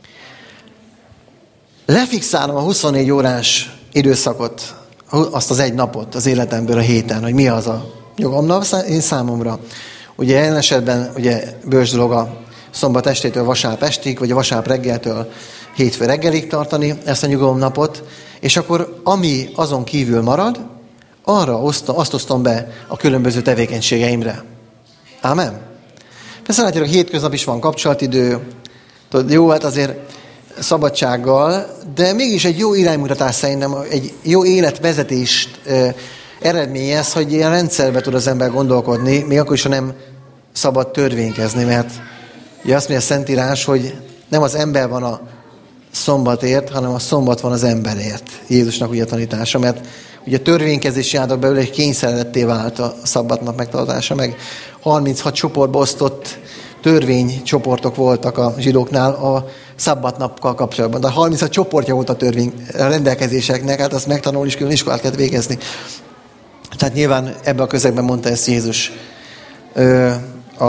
Lefixálom a huszonnégy órás időszakot, azt az egy napot az életemből a héten, hogy mi az a nyugalomnap én számomra. Ugye jelen esetben ugye bős dolog a szombat estétől vasárnap estig, vagy a vasárnap reggeltől hétfő reggelig tartani ezt a nyugalomnapot, és akkor ami azon kívül marad, arra osztom, azt osztom be a különböző tevékenységeimre. Ámen? Persze látjátok, hétköznap is van kapcsolatidő, tudod, jó, hát azért szabadsággal, de mégis egy jó iránymutatás szerintem, egy jó életvezetést eh, eredményez, hogy ilyen rendszerbe tud az ember gondolkodni, még akkor is, ha nem szabad törvénykezni, mert ugye azt mondja a Szentírás, hogy nem az ember van a szombatért, hanem a szombat van az emberért. Jézusnak ugye a tanítása, mert ugye a törvénykezés jártak belőle, és kényszeredetté vált a szabadnap megtartása, meg harminchat csoportba osztott törvénycsoportok voltak a zsidóknál a szabadnappal kapcsolatban. De harminchat csoportja volt a törvény a rendelkezéseknek, hát azt megtanulni is külön iskolát kellett végezni. Tehát nyilván ebben a közegben mondta ezt Jézus. Ö, a,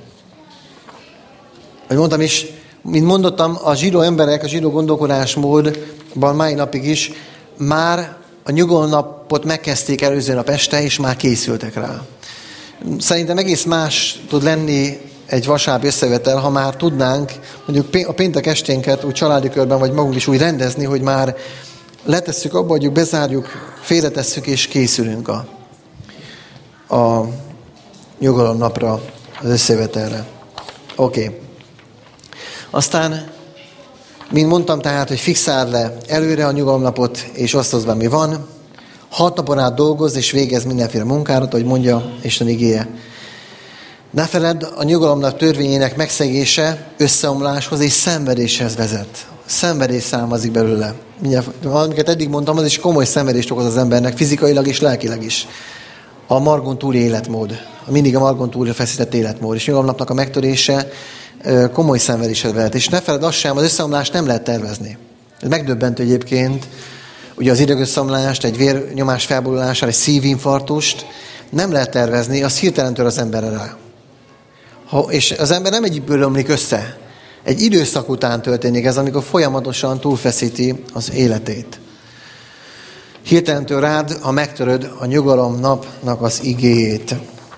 hogy mondtam is, mint mondottam, a zsidó emberek, a zsidó gondolkodásmódban mai napig is már a nyugalomnapot megkezdték előző nap este, és már készültek rá. Szerintem egész más tud lenni egy vasárnapi összevetel, ha már tudnánk mondjuk a péntek esténket úgy családi körben, vagy magunk is úgy rendezni, hogy már letesszük abba, hogy bezárjuk, félretesszük és készülünk a, a nyugalomnapra, az összevetelre. Oké. Okay. Aztán, mint mondtam tehát, hogy fixáld le előre a nyugalomnapot, és osztozd be, mi van. Hat napon át dolgozz, és végezz mindenféle munkárat, ahogy mondja Isten igéje. Ne feledd, a nyugalomnap törvényének megszegése összeomláshoz és szenvedéshez vezet. Szenvedés származik belőle. Amiket eddig mondtam, az is komoly szenvedést okoz az embernek, fizikailag és lelkileg is. A margon túli életmód. A mindig a margon túlra feszített életmód. És nyugalomnapnak a megtörése komoly szenvedéshez vezet. És ne feledd, azt sem, az összeomlást nem lehet tervezni. Ez megdöbbentő egyébként. Ugye az idegösszeomlást, egy vérnyomás felborulását, egy szívinfarktust nem lehet tervezni, az hirtelen tör az emberre rá. Ha, és az ember nem egyikből ömlik össze. Egy időszak után történik ez, amikor folyamatosan túlfeszíti az életét. Hirtelen tör rád, ha megtöröd a nyugalomnapnak az igéjét.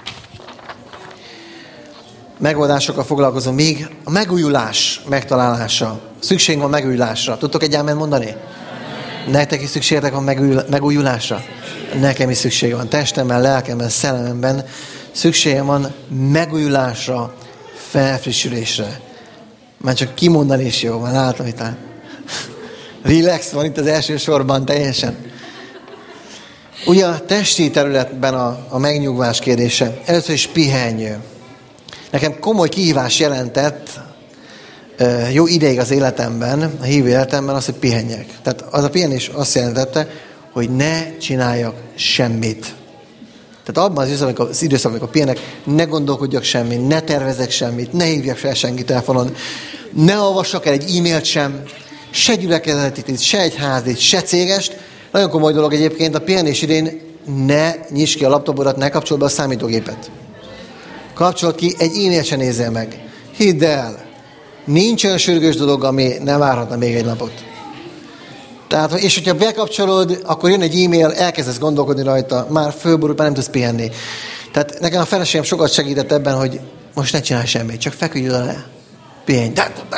Megoldásokkal foglalkozom még. A megújulás megtalálása. Szükség van megújulásra. Tudtok egy ámen mondani? Nektek is szükségetek van megújulásra? Nekem is szükség van. Testemben, lelkemben, szellememben szükségem van megújulásra, felfrissülésre. Már csak kimondani is jó, már látom itt. Relax van itt az első sorban teljesen. Ugye a testi területben a, a megnyugvás kérdése. Először is pihenj. Nekem komoly kihívás jelentett jó ideig az életemben, a hívő életemben az, hogy pihenjek. Tehát az a pihenés azt jelentette, hogy ne csináljak semmit. Tehát abban az időszakban, az időszakban, amikor pihenek, ne gondolkodjak semmit, ne tervezek semmit, ne hívjak fel senkit telefonon, ne olvassak el egy e-mailt sem, se gyülekezetit, se egy házit, se cégest. Nagyon komoly dolog egyébként, a pihenés idén ne nyisd ki a laptopodat, ne kapcsold be a számítógépet. Kapcsold ki, egy e-mailt se nézzél meg. Hidd el! Nincs olyan sürgős dolog, ami nem várhatna még egy napot. Tehát, és hogyha bekapcsolod, akkor jön egy e-mail, elkezdesz gondolkodni rajta, már fölborult, már nem tudsz pihenni. Tehát nekem a feleségem sokat segített ebben, hogy most ne csinálj semmit, csak feküdj oda le. Pihenj.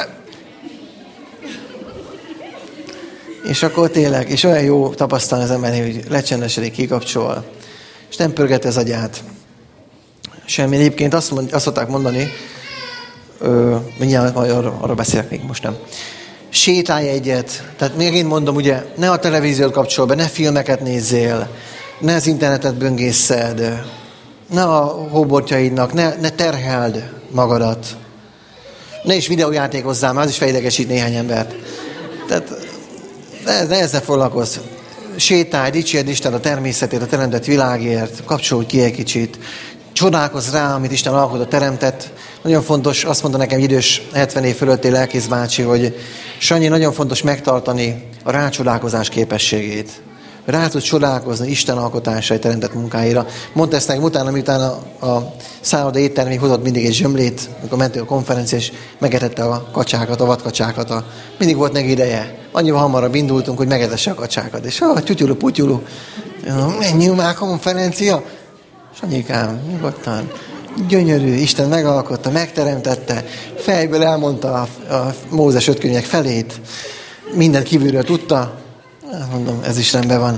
És akkor tényleg, és olyan jó tapasztalni az embernél, hogy lecsendesedik, kikapcsol, és nem pörget az agyát. Semmi. Egyébként azt, mond, azt szokták mondani, Ö, mindjárt arra, arra beszélek még, most nem. Sétálj egyet. Tehát még én mondom, ugye, ne a televíziót kapcsol be, ne filmeket nézzél, ne az internetet böngészed, ne a hóbortjaidnak, ne, ne terheld magadat. Ne is videójátékozzál, mert az is felidegesít néhány embert. Tehát ne, ne ezzel foglalkozz. Sétálj, dicsérd Isten a természetét, a teremtett világért, kapcsolj ki egy kicsit. Csodálkozz rá, amit Isten alkotott, teremtett. Nagyon fontos, azt mondta nekem idős hetven év fölötti lelkész bácsi, hogy Sanyi, nagyon fontos megtartani a rácsodálkozás képességét. Rá tudsz csodálkozni Isten alkotásai, teremtett munkáira. Mondta ezt nekem utána, miután a, a szálloda éttermig hozott mindig egy zsömlét, amikor mentünk a konferencia, és megetette a kacsákat, a vadkacsákat. A... Mindig volt neki ideje. Annyival hamarabb indultunk, hogy megetesse a kacsákat. És ah, tyutyulu, putyulu. Menjünk már konferencia. Sanyikám, nyugodtan. Gyönyörű, Isten megalkotta, megteremtette, fejből elmondta a, a Mózes öt könyvek felét, mindent kívülről tudta. Mondom, ez is rendben van.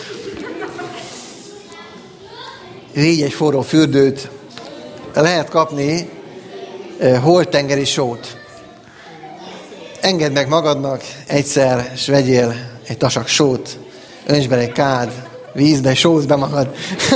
Végy egy forró fürdőt, lehet kapni eh, holttengeri sót. Engedd meg magadnak egyszer, és vegyél egy tasak sót, öntsd bele egy kád, vízbe, sózz be magad.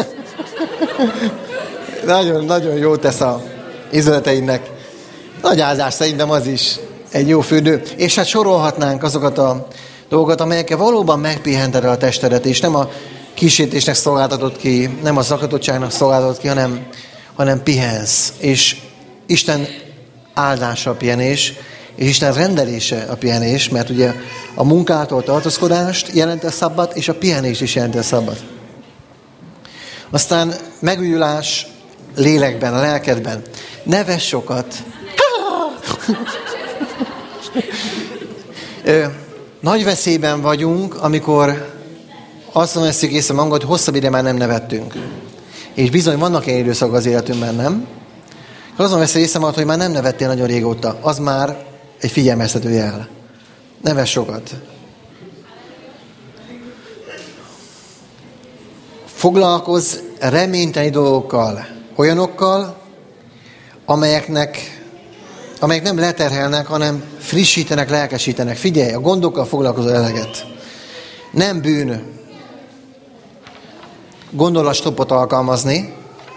Nagyon, nagyon jó tesz a ízületeidnek. Nagy áldás szerintem az is egy jó fürdő. És hát sorolhatnánk azokat a dolgokat, amelyekkel valóban megpihented a testedet, és nem a kísértésnek szolgáltatod ki, nem a zakatottságnak szolgáltatod ki, hanem, hanem pihensz. És Isten áldása a pihenés, és Isten rendelése a pihenés, mert ugye a munkától tartózkodást jelenti a szabbat, és a pihenés is jelenti a szabbat. Aztán megújulás lélekben, a lelkedben. Ne vess sokat. Nagy veszélyben vagyunk, amikor azt veszük észre magunkat, hogy hosszabb ide már nem nevettünk. És bizony vannak ilyen időszak az életünkben, nem? Azon veszi észre magad, hogy már nem nevettél nagyon régóta. Az már egy figyelmeztető jel. Neves sokat. Foglalkozz reményteli dolgokkal, olyanokkal, amelyeknek, amelyek nem leterhelnek, hanem frissítenek, lelkesítenek. Figyelj, a gondokkal foglalkozol eleget. Nem bűn gondolatstoppot alkalmazni,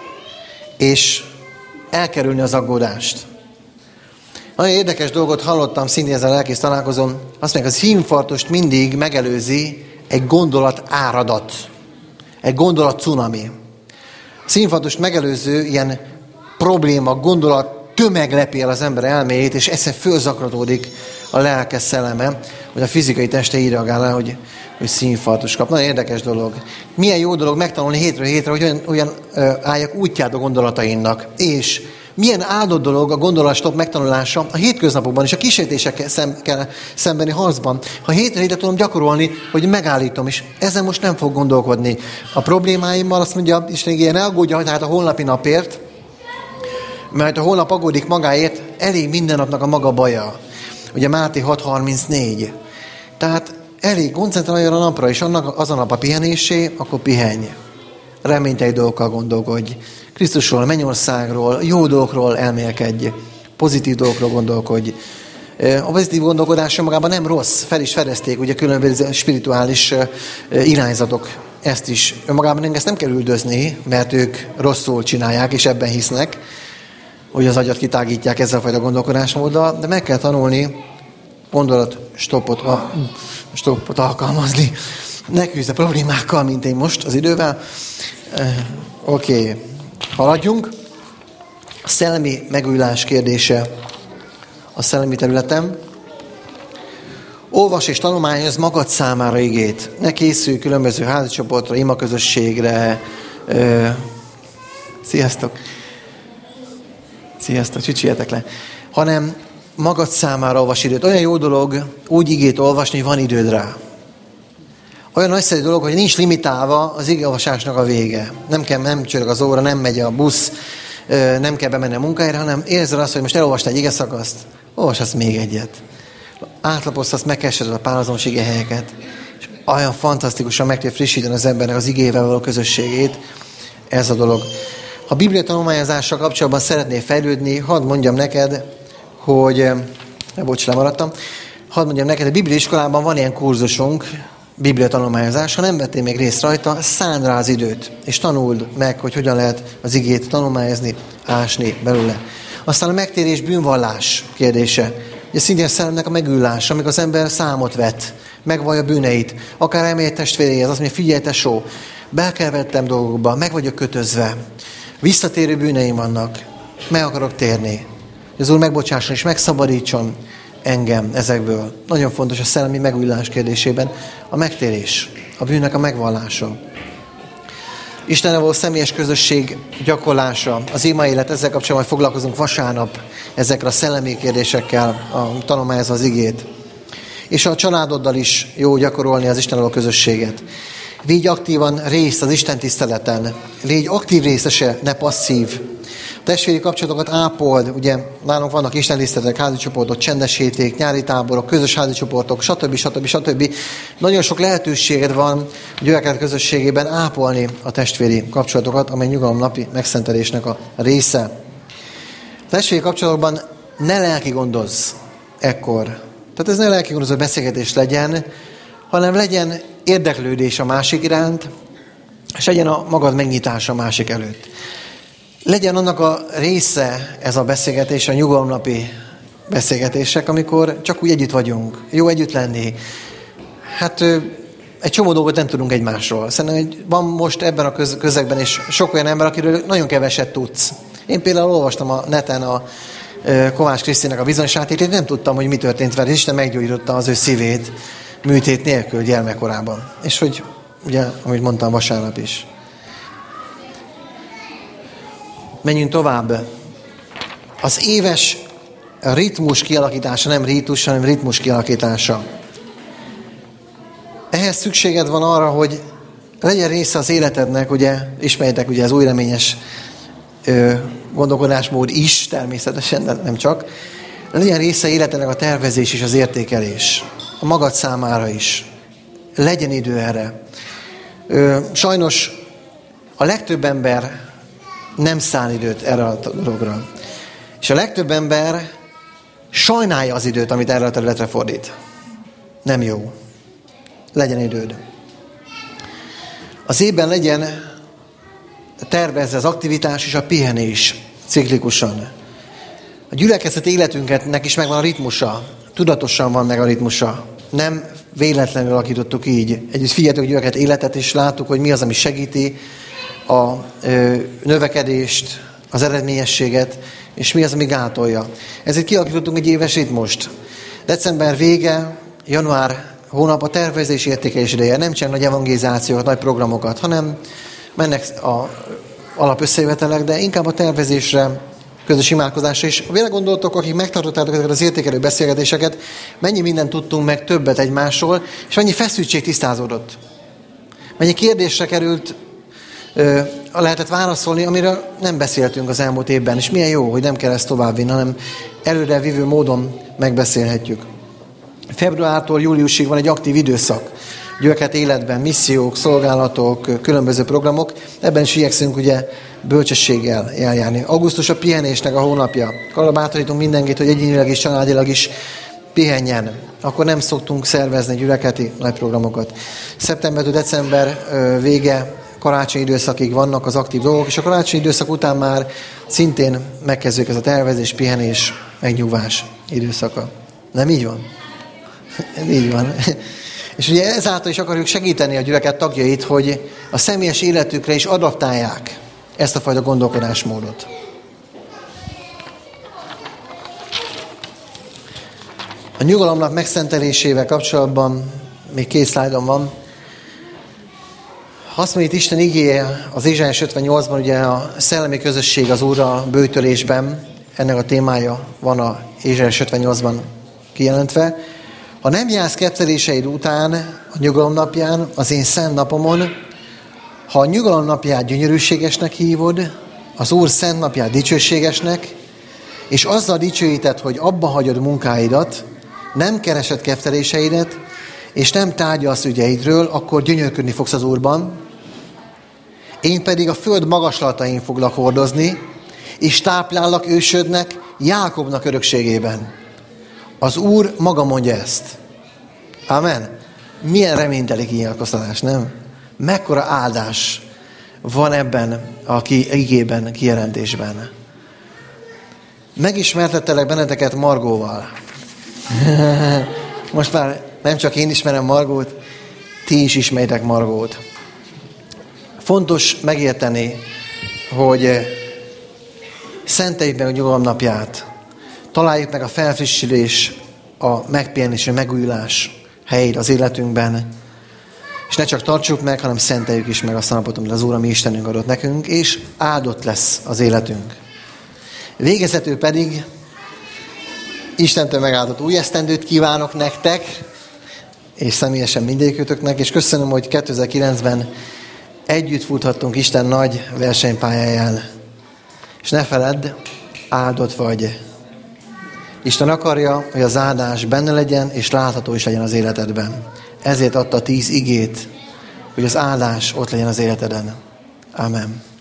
és elkerülni az aggódást. Nagyon érdekes dolgot hallottam szintén ezen a lelkész találkozón. Azt mondják, az szívinfarktust mindig megelőzi egy gondolat áradat. Egy gondolat cunami. A szívinfarktust megelőző ilyen probléma, gondolat tömeg lepi el az ember elméjét, és egyszer fölzaklatódik a lelke szelleme, hogy a fizikai teste így reagál rá, hogy, hogy szívinfarktus kap. Nagyon érdekes dolog. Milyen jó dolog megtanulni hétről hétre, hogy olyan, olyan ö, álljak útját a gondolataimnak. És milyen áldott dolog a gondolatstop megtanulása a hétköznapokban és a kísértésekkel szem, szembeni harcban. Ha hétre hétre tudom gyakorolni, hogy megállítom, és ezen most nem fog gondolkodni. A problémáimmal azt mondja, Isten igéje, ne aggódja tehát a holnapi napért, mert a holnap aggódik magáért, elég minden napnak a maga baja. Ugye Máté hat harmincnégy. Tehát elég koncentráljon a napra, és annak az a nap a pihenésé, akkor pihenj. Reményteli dolgokkal gondolkodj. Krisztusról, mennyországról, jó dolgokról elmélkedj. Pozitív dolgokról gondolkodj. A pozitív gondolkodás magában nem rossz, fel is fedezték, ugye különböző spirituális irányzatok ezt is. Önmagában ezt nem kell üldözni, mert ők rosszul csinálják, és ebben hisznek, hogy az agyat kitágítják ezzel a fajta gondolkodásmóddal, de meg kell tanulni gondolat stoppot, a, stoppot alkalmazni. Ne küzd a problémákkal, mint én most az idővel. Eh, Oké, okay. Haladjunk. A szellemi megújulás kérdése a szellemi területen. Olvas és tanulmányoz magad számára igét. Ne készülj különböző házi csoportra, imaközösségre. Eh, sziasztok! Sziasztok, csücsüljetek le. Hanem magad számára olvas időt. Olyan jó dolog úgy igét olvasni, hogy van időd rá. Olyan nagyszerű dolog, hogy nincs limitálva az igéolvasásnak a vége. Nem kell, nem csörög az óra, nem megy a busz, nem kell bemenni a munkájára, hanem érzed azt, hogy most elolvastál egy igeszakaszt, olvashatsz még egyet. Átlapozhatsz, megkeresed a párhuzamos igéhelyeket. És olyan fantasztikusan meg tudja frissíteni az embernek az igével való közösségét. Ez a dolog. Ha Biblia tanulmányozással kapcsolatban szeretnél fejlődni, hadd mondjam neked, hogy, ne, bocs, lemaradtam, hadd mondjam neked, hogy a Biblia iskolában van ilyen kurzusunk, Biblia tanulmányozás, ha nem vettél még részt rajta, szánd rá az időt, és tanuld meg, hogy hogyan lehet az igét tanulmányozni, ásni belőle. Aztán a megtérés bűnvallás kérdése. Ugye szintén a szellemnek a megülása, amikor az ember számot vet, megvallja bűneit, akár elmegy egy testvéréhez, azt mondja, figyelj tesó, belkevertem dolgokba, meg vagyok kötözve, visszatérő bűneim vannak, meg akarok térni. Az Úr megbocsásson és megszabadítson engem ezekből. Nagyon fontos a szellemi megújulás kérdésében a megtérés, a bűnnek a megvallása. Istennel való személyes közösség gyakorlása, az ima élet, ezzel kapcsolatban foglalkozunk vasárnap ezekre a szellemi kérdésekkel, a tanulmányozva az igét. És a családoddal is jó gyakorolni az Istennel való közösséget. Légy aktívan részt az Isten tiszteleten. Légy aktív részese, ne passzív. A testvéri kapcsolatokat ápold. Ugye nálunk vannak Isten tiszteletek, házi csoportok, csendes héték, nyári táborok, közös házi csoportok, stb. stb. stb. Nagyon sok lehetőséged van a gyülekezet közösségében ápolni a testvéri kapcsolatokat, amely nyugalomnapi megszentelésnek a része. A testvéri kapcsolatokban ne lelki gondozz ekkor. Tehát ez ne lelki gondozó beszélgetés legyen, hanem legyen érdeklődés a másik iránt, és legyen a magad megnyitása a másik előtt. Legyen annak a része ez a beszélgetés, a nyugalomnapi beszélgetések, amikor csak úgy együtt vagyunk, jó együtt lenni. Hát egy csomó dolgot nem tudunk egymásról. Szerintem hogy van most ebben a közegben is sok olyan ember, akiről nagyon keveset tudsz. Én például olvastam a neten a Kovács Krisztinek a bizonyságát, én nem tudtam, hogy mi történt vele, és Isten meggyógyította az ő szívét műtét nélkül gyermekkorában. És hogy, ugye, amit mondtam vasárnap is. Menjünk tovább. Az éves ritmus kialakítása, nem rítus, hanem ritmus kialakítása. Ehhez szükséged van arra, hogy legyen része az életednek, ugye, ismerjétek ugye az új reményes ö, gondolkodásmód is, természetesen, de nem csak. Legyen része életének a tervezés és az értékelés. A magad számára is. Legyen idő erre. Sajnos a legtöbb ember nem szán időt erre a dologra. És a legtöbb ember sajnálja az időt, amit erre a területre fordít. Nem jó. Legyen időd. Az évben legyen tervezze az aktivitás és a pihenés ciklikusan. A gyülekezet életünknek is megvan a ritmusa. Tudatosan van meg a ritmusa. Nem véletlenül alakítottuk így. Együtt figyeltük a gyülekezet életet, és láttuk, hogy mi az, ami segíti a ö, növekedést, az eredményességet, és mi az, ami gátolja. Ezért kialakítottunk egy éves ritmust. December vége, január hónap a tervezés értékelés ideje. Nem csak nagy evangelizációkat, nagy programokat, hanem mennek a alapösszejövetelek, de inkább a tervezésre, közös imádkozásra is. Vele gondoltok, akik megtartottátok ezeket az értékelő beszélgetéseket, mennyi mindent tudtunk meg többet egymásról, és mennyi feszültség tisztázódott. Mennyi kérdésre került, ö, lehetett válaszolni, amiről nem beszéltünk az elmúlt évben, és milyen jó, hogy nem kell ezt továbbvinni, hanem előre vívő módon megbeszélhetjük. Februártól júliusig van egy aktív időszak. Gyülekezet életben, missziók, szolgálatok, különböző programok. Ebben is igyekszünk ugye bölcsességgel eljárni. Augusztus a pihenésnek a hónapja. Arra bátorítunk mindenkit, hogy egyénileg és családilag is pihenjen. Akkor nem szoktunk szervezni gyülekezeti nagy programokat. Szeptembertől december vége, karácsonyi időszakig vannak az aktív dolgok, és a karácsonyi időszak után már szintén megkezdődik ez a tervezés, pihenés, megnyugvás időszaka. Nem így van? Így van. És ugye ezáltal is akarjuk segíteni a gyülekezet tagjait, hogy a személyes életükre is adaptálják ezt a fajta gondolkodásmódot. A nyugalomnak megszentelésével kapcsolatban még két szlájdom van. Azt mondja, itt Isten igéje az Ézsaiás ötvennyolcban, ugye a szellemi közösség az Úrral böjtölésben, ennek a témája van a Ézsaiás ötvennyolcban kijelentve. Ha nem jársz ketteléseid után a nyugalom napján, az én szent napomon, ha a nyugalom napját gyönyörűségesnek hívod, az Úr szent napját dicsőségesnek, és azzal dicsőíted, hogy abba hagyod munkáidat, nem keresed ketteléseidet, és nem tárgyalsz ügyeidről, akkor gyönyörködni fogsz az Úrban. Én pedig a föld magaslatain foglak hordozni, és táplállak ősödnek, Jákobnak örökségében. Az Úr maga mondja ezt. Amen. Milyen reményteli kinyilatkoztatás, nem? Mekkora áldás van ebben a igében, kijelentésben. Megismertettelek benneteket Margóval. Most már nem csak én ismerem Margót, ti is ismeritek Margót. Fontos megérteni, hogy szenteljük meg a nyugalom napját. Találjuk meg a felfrissülés, a megpihenés, a megújulás helyét az életünkben. És ne csak tartsuk meg, hanem szenteljük is meg azt a napot, amit az Úr, a mi Istenünk adott nekünk, és áldott lesz az életünk. Végezetül pedig Istentől megáldott új esztendőt kívánok nektek, és személyesen mindegyikőtöknek, és köszönöm, hogy kétezer-kilencben együtt futhattunk Isten nagy versenypályáján. És ne feledd, áldott vagy. Isten akarja, hogy az áldás benne legyen, és látható is legyen az életedben. Ezért adta tíz igét, hogy az áldás ott legyen az életeden. Amen.